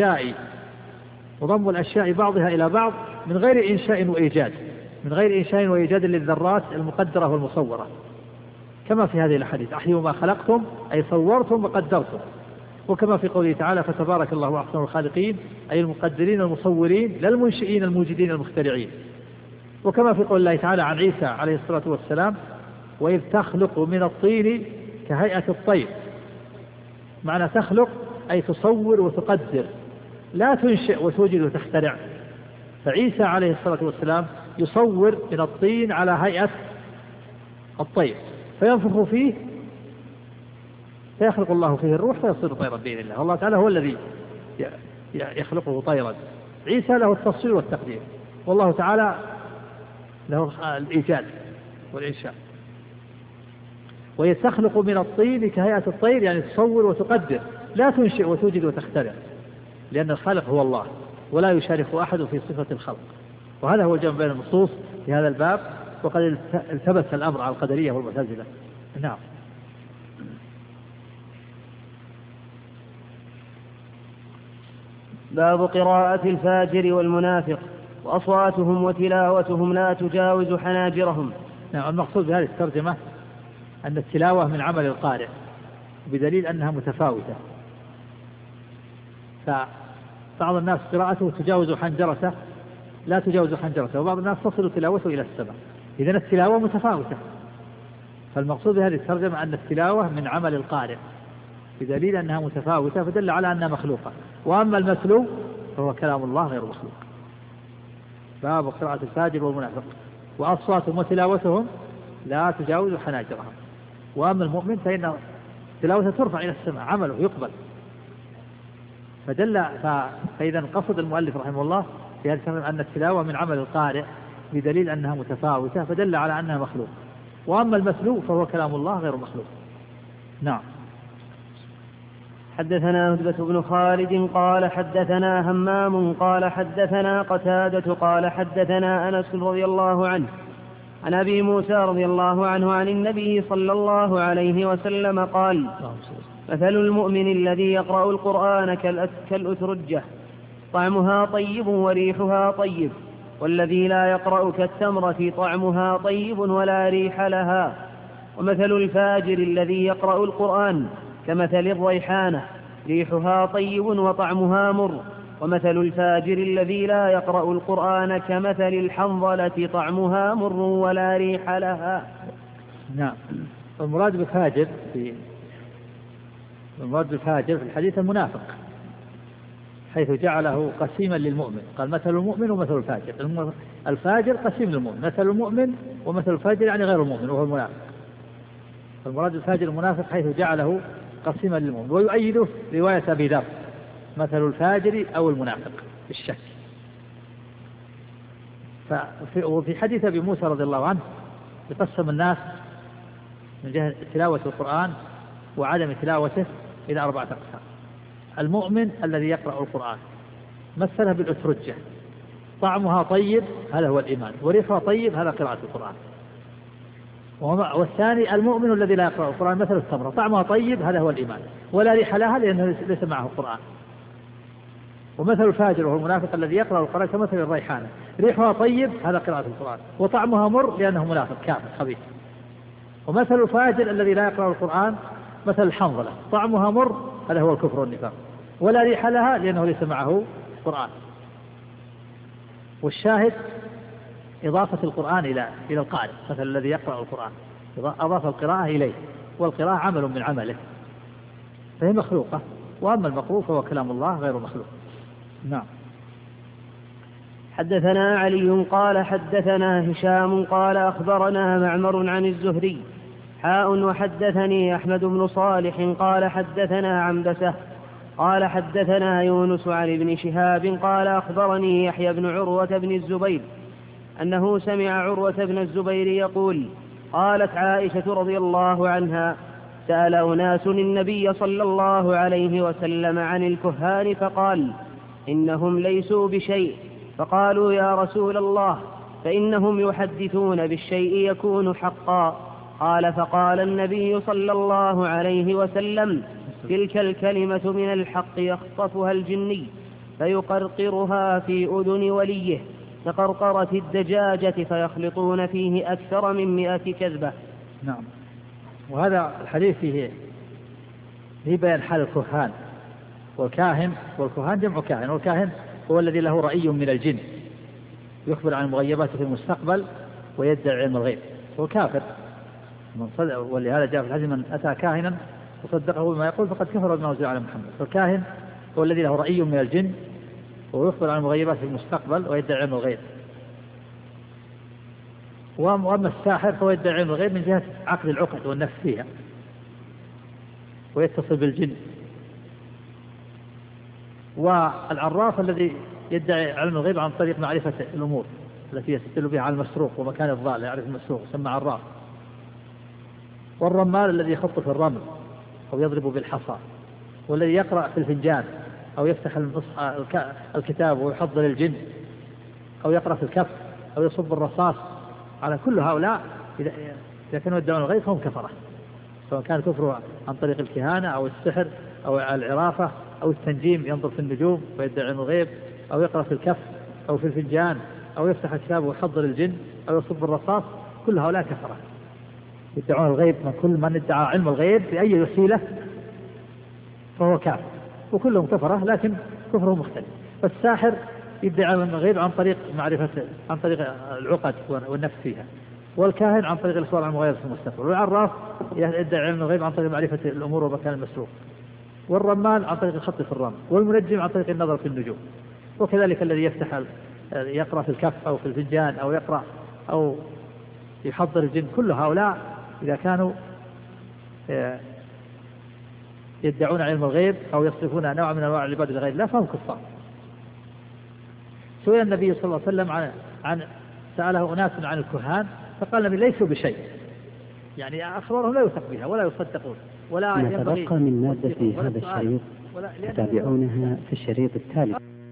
الأشياء بعضها إلى بعض من غير إنشاء وإيجاد، للذرات المقدرة والمصورة، كما في هذه الحديث أحيوا ما خلقتم أي صورتم وقدرتم، وكما في قوله تعالى فتبارك الله أحسن الخالقين أي المقدرين المصورين لا المنشئين الموجدين المخترعين. وكما في قول الله تعالى عن عيسى عليه الصلاة والسلام وإذ تخلق من الطين كهيئة الطير. معنى تخلق أي تصور وتقدر، لا تنشئ وتوجد وتخترع. فعيسى عليه الصلاة والسلام يصور من الطين على هيئة الطير فينفخ فيه فيخلق الله فيه الروح فيصير طيرا بإذن الله. الله تعالى هو الذي يخلقه طيرا، عيسى له التصوير والتقدير، والله تعالى له الإيجاد والإنشاء. ويتخلق من الطين كهيئة الطير يعني تصور وتقدر، لا تنشئ وتوجد وتخترع، لأن الخالق هو الله ولا يشارك أحد في صفة الخلق. وهذا هو الجمع بين النصوص في هذا الباب، وقد التبس الأمر على القدرية والمعتزلة. نعم. باب قراءة الفاجر والمنافق وأصواتهم وتلاوتهم لا تجاوز حناجرهم. نعم. المقصود بهذه الترجمة أن التلاوة من عمل القارئ بدليل أنها متفاوتة، فبعض الناس قراءته تجاوز حنجرته لا تجاوز حنجرته، وبعض الناس تصل تلاوته إلى السماء. إذن التلاوة متفاوتة، فالمقصود بهذه الترجمة أن التلاوة من عمل القارئ بدليل أنها متفاوتة، فدل على أنها مخلوقة. وأما المتلو فهو كلام الله غير مخلوق. باب قراءة الفاجر والمنافق وأصواتهم وتلاوتهم لا تجاوز حناجرهم. وأما المؤمن فإن تلاوته ترفع إلى السماء، عمله يقبل. فإذا قصد المؤلف رحمه الله في هذا الكلام أن التلاوة من عمل القارئ بدليل أنها متفاوتة، فدل على أنها مخلوق. وأما المتلو فهو كلام الله غير مخلوق. نعم. حدثنا هدبة بن خالد قال حدثنا همام قال حدثنا قتادة قال حدثنا أنس رضي الله عنه عن أبي موسى رضي الله عنه عن النبي صلى الله عليه وسلم قال مثل المؤمن الذي يقرأ القرآن كالأترجة طعمها طيب وريحها طيب، والذي لا يقرأ كالتمرة طعمها طيب ولا ريح لها. ومثل الفاجر الذي يقرأ القرآن كمثل الريحانة ريحها طيب وطعمها مر، ومثل الفاجر الذي لا يقرأ القرآن كمثل الحنظلة طعمها مر ولا ريح لها. نعم. المراد بالفاجر في الحديث المنافق، حيث جعله قسيما للمؤمن، قال مثل المؤمن ومثل الفاجر. الفاجر قسيم للمؤمن، مثل المؤمن ومثل الفاجر يعني غير المؤمن وهو المنافق. فالمراد الفاجر المنافق حيث جعله قسيما للمؤمن. ويؤيده رواية أبي ذر مثل الفاجر أو المنافق بالشك. وفي حديث أبي موسى رضي الله عنه يقسم الناس من جهة تلاوة القرآن وعدم تلاوته إلى 4 أقسام. المؤمن الذي يقرأ القرآن مثلها بالأترجة، طعمها طيب هذا هو الإيمان، وريحها طيب هذا قراءة القرآن. والثاني المؤمن الذي لا يقرأ القرآن مثل التمرة، طعمها طيب هذا هو الإيمان، ولا ريح لها لأنه ليس معه القرآن. ومثل الفاجر وهو المنافق الذي يقرأ القرآن كمثل الريحانة، ريحها طيب هذا قراءة القرآن، وطعمها مر لأنه منافق كافر خبيث. ومثل الفاجر الذي لا يقرأ القرآن مثل الحنظلة، طعمها مر هذا هو الكفر والنفاق، ولا ريح لها لأنه ليس معه القرآن. والشاهد إضافة القرآن إلى القارئ، مثل الذي يقرأ القرآن أضاف القراءة إليه، والقراءة عمل من عمله فهي مخلوقة، وأما المقروء فهو كلام الله غير مخلوق. نعم. حدثنا علي قال حدثنا هشام قال أخبرنا معمر عن الزهري وحدثني أحمد بن صالح قال حدثنا عنبسة قال حدثنا يونس عن ابن شهاب قال أخبرني يحيى بن عروة بن الزبير أنه سمع عروة بن الزبير يقول قالت عائشة رضي الله عنها سأل أناس النبي صلى الله عليه وسلم عن الكهان فقال إنهم ليسوا بشيء، فقالوا يا رسول الله فإنهم يحدثون بالشيء يكون حقا. قال فقال النبي صلى الله عليه وسلم تلك الكلمة من الحق يخطفها الجني فيقرقرها في أذن وليه كقرقرة الدجاجة فيخلطون فيه أكثر من 100 كذبة. نعم. وهذا الحديث فيه بيان حال الكهان والكاهن. والكهان جمع كاهن، والكاهن هو الذي له رأي من الجن يخبر عن المغيبات في المستقبل ويدعي علم الغيب، هو كافر. ولهذا جاء في الحديث من أتى كاهنا وصدقه بما يقول فقد كفر بما أنزل على محمد. فالكاهن هو الذي له رأي من الجن ويخبر عن المغيبات في المستقبل ويدعي علم الغيب. وأما الساحر فهو يدعي علم الغيب من جهة عقد العقد والنفس فيها ويتصل بالجن. والعراف الذي يدعي علم الغيب عن طريق معرفة الأمور التي يستدل بها على المسروق ومكان الضال يعرف المسروق يسمى عراف. والرمال الذي يخط في الرمل أو يضرب بالحصى، والذي يقرأ في الفنجان أو يفتح الكتاب ويحضر الجن أو يقرأ في الكف أو يصب الرصاص. على كل هؤلاء إذا كانوا يدعون الغيب فهم كفرة، سواء كان كفره عن طريق الكهانة أو السحر أو العرافة أو التنجيم ينظر في النجوم ويدعي علم الغيب، أو يقرأ في الكف أو في الفنجان أو يفتح الكتاب ويحضر الجن أو يصب الرصاص. كل هؤلاء كفرة يدعون الغيب. من كل من ادعى علم الغيب بأي وسيلة فهو كافر، وكلهم كفرة لكن كفرهم مختلف. فالساحر يدعي علم الغيب عن طريق معرفة عن طريق العقد والنفس فيها، والكاهن عن طريق الإخبار عن المغيب في المستقبل، والعراف يدعي علم الغيب عن طريق معرفة الأمور ومكان المسروق، والرمال عن طريق الخط في الرمل، والمنجم عن طريق النظر في النجوم. وكذلك الذي يقرأ في الكف أو في الفنجان أو يقرأ أو يحضر الجن. كل هؤلاء إذا كانوا يدعون علم الغيب أو يصرفون نوع من أنواع العبادة لغير الله فهم كفار. سئل النبي صلى الله عليه وسلم عن سأله أناس عن الكهان فقال النبي ليسوا بشيء، يعني أخبارهم لا يثق بها ولا يصدقون ولا ما تبقى من مادة في هذا الشريط تتابعونها في الشريط التالي.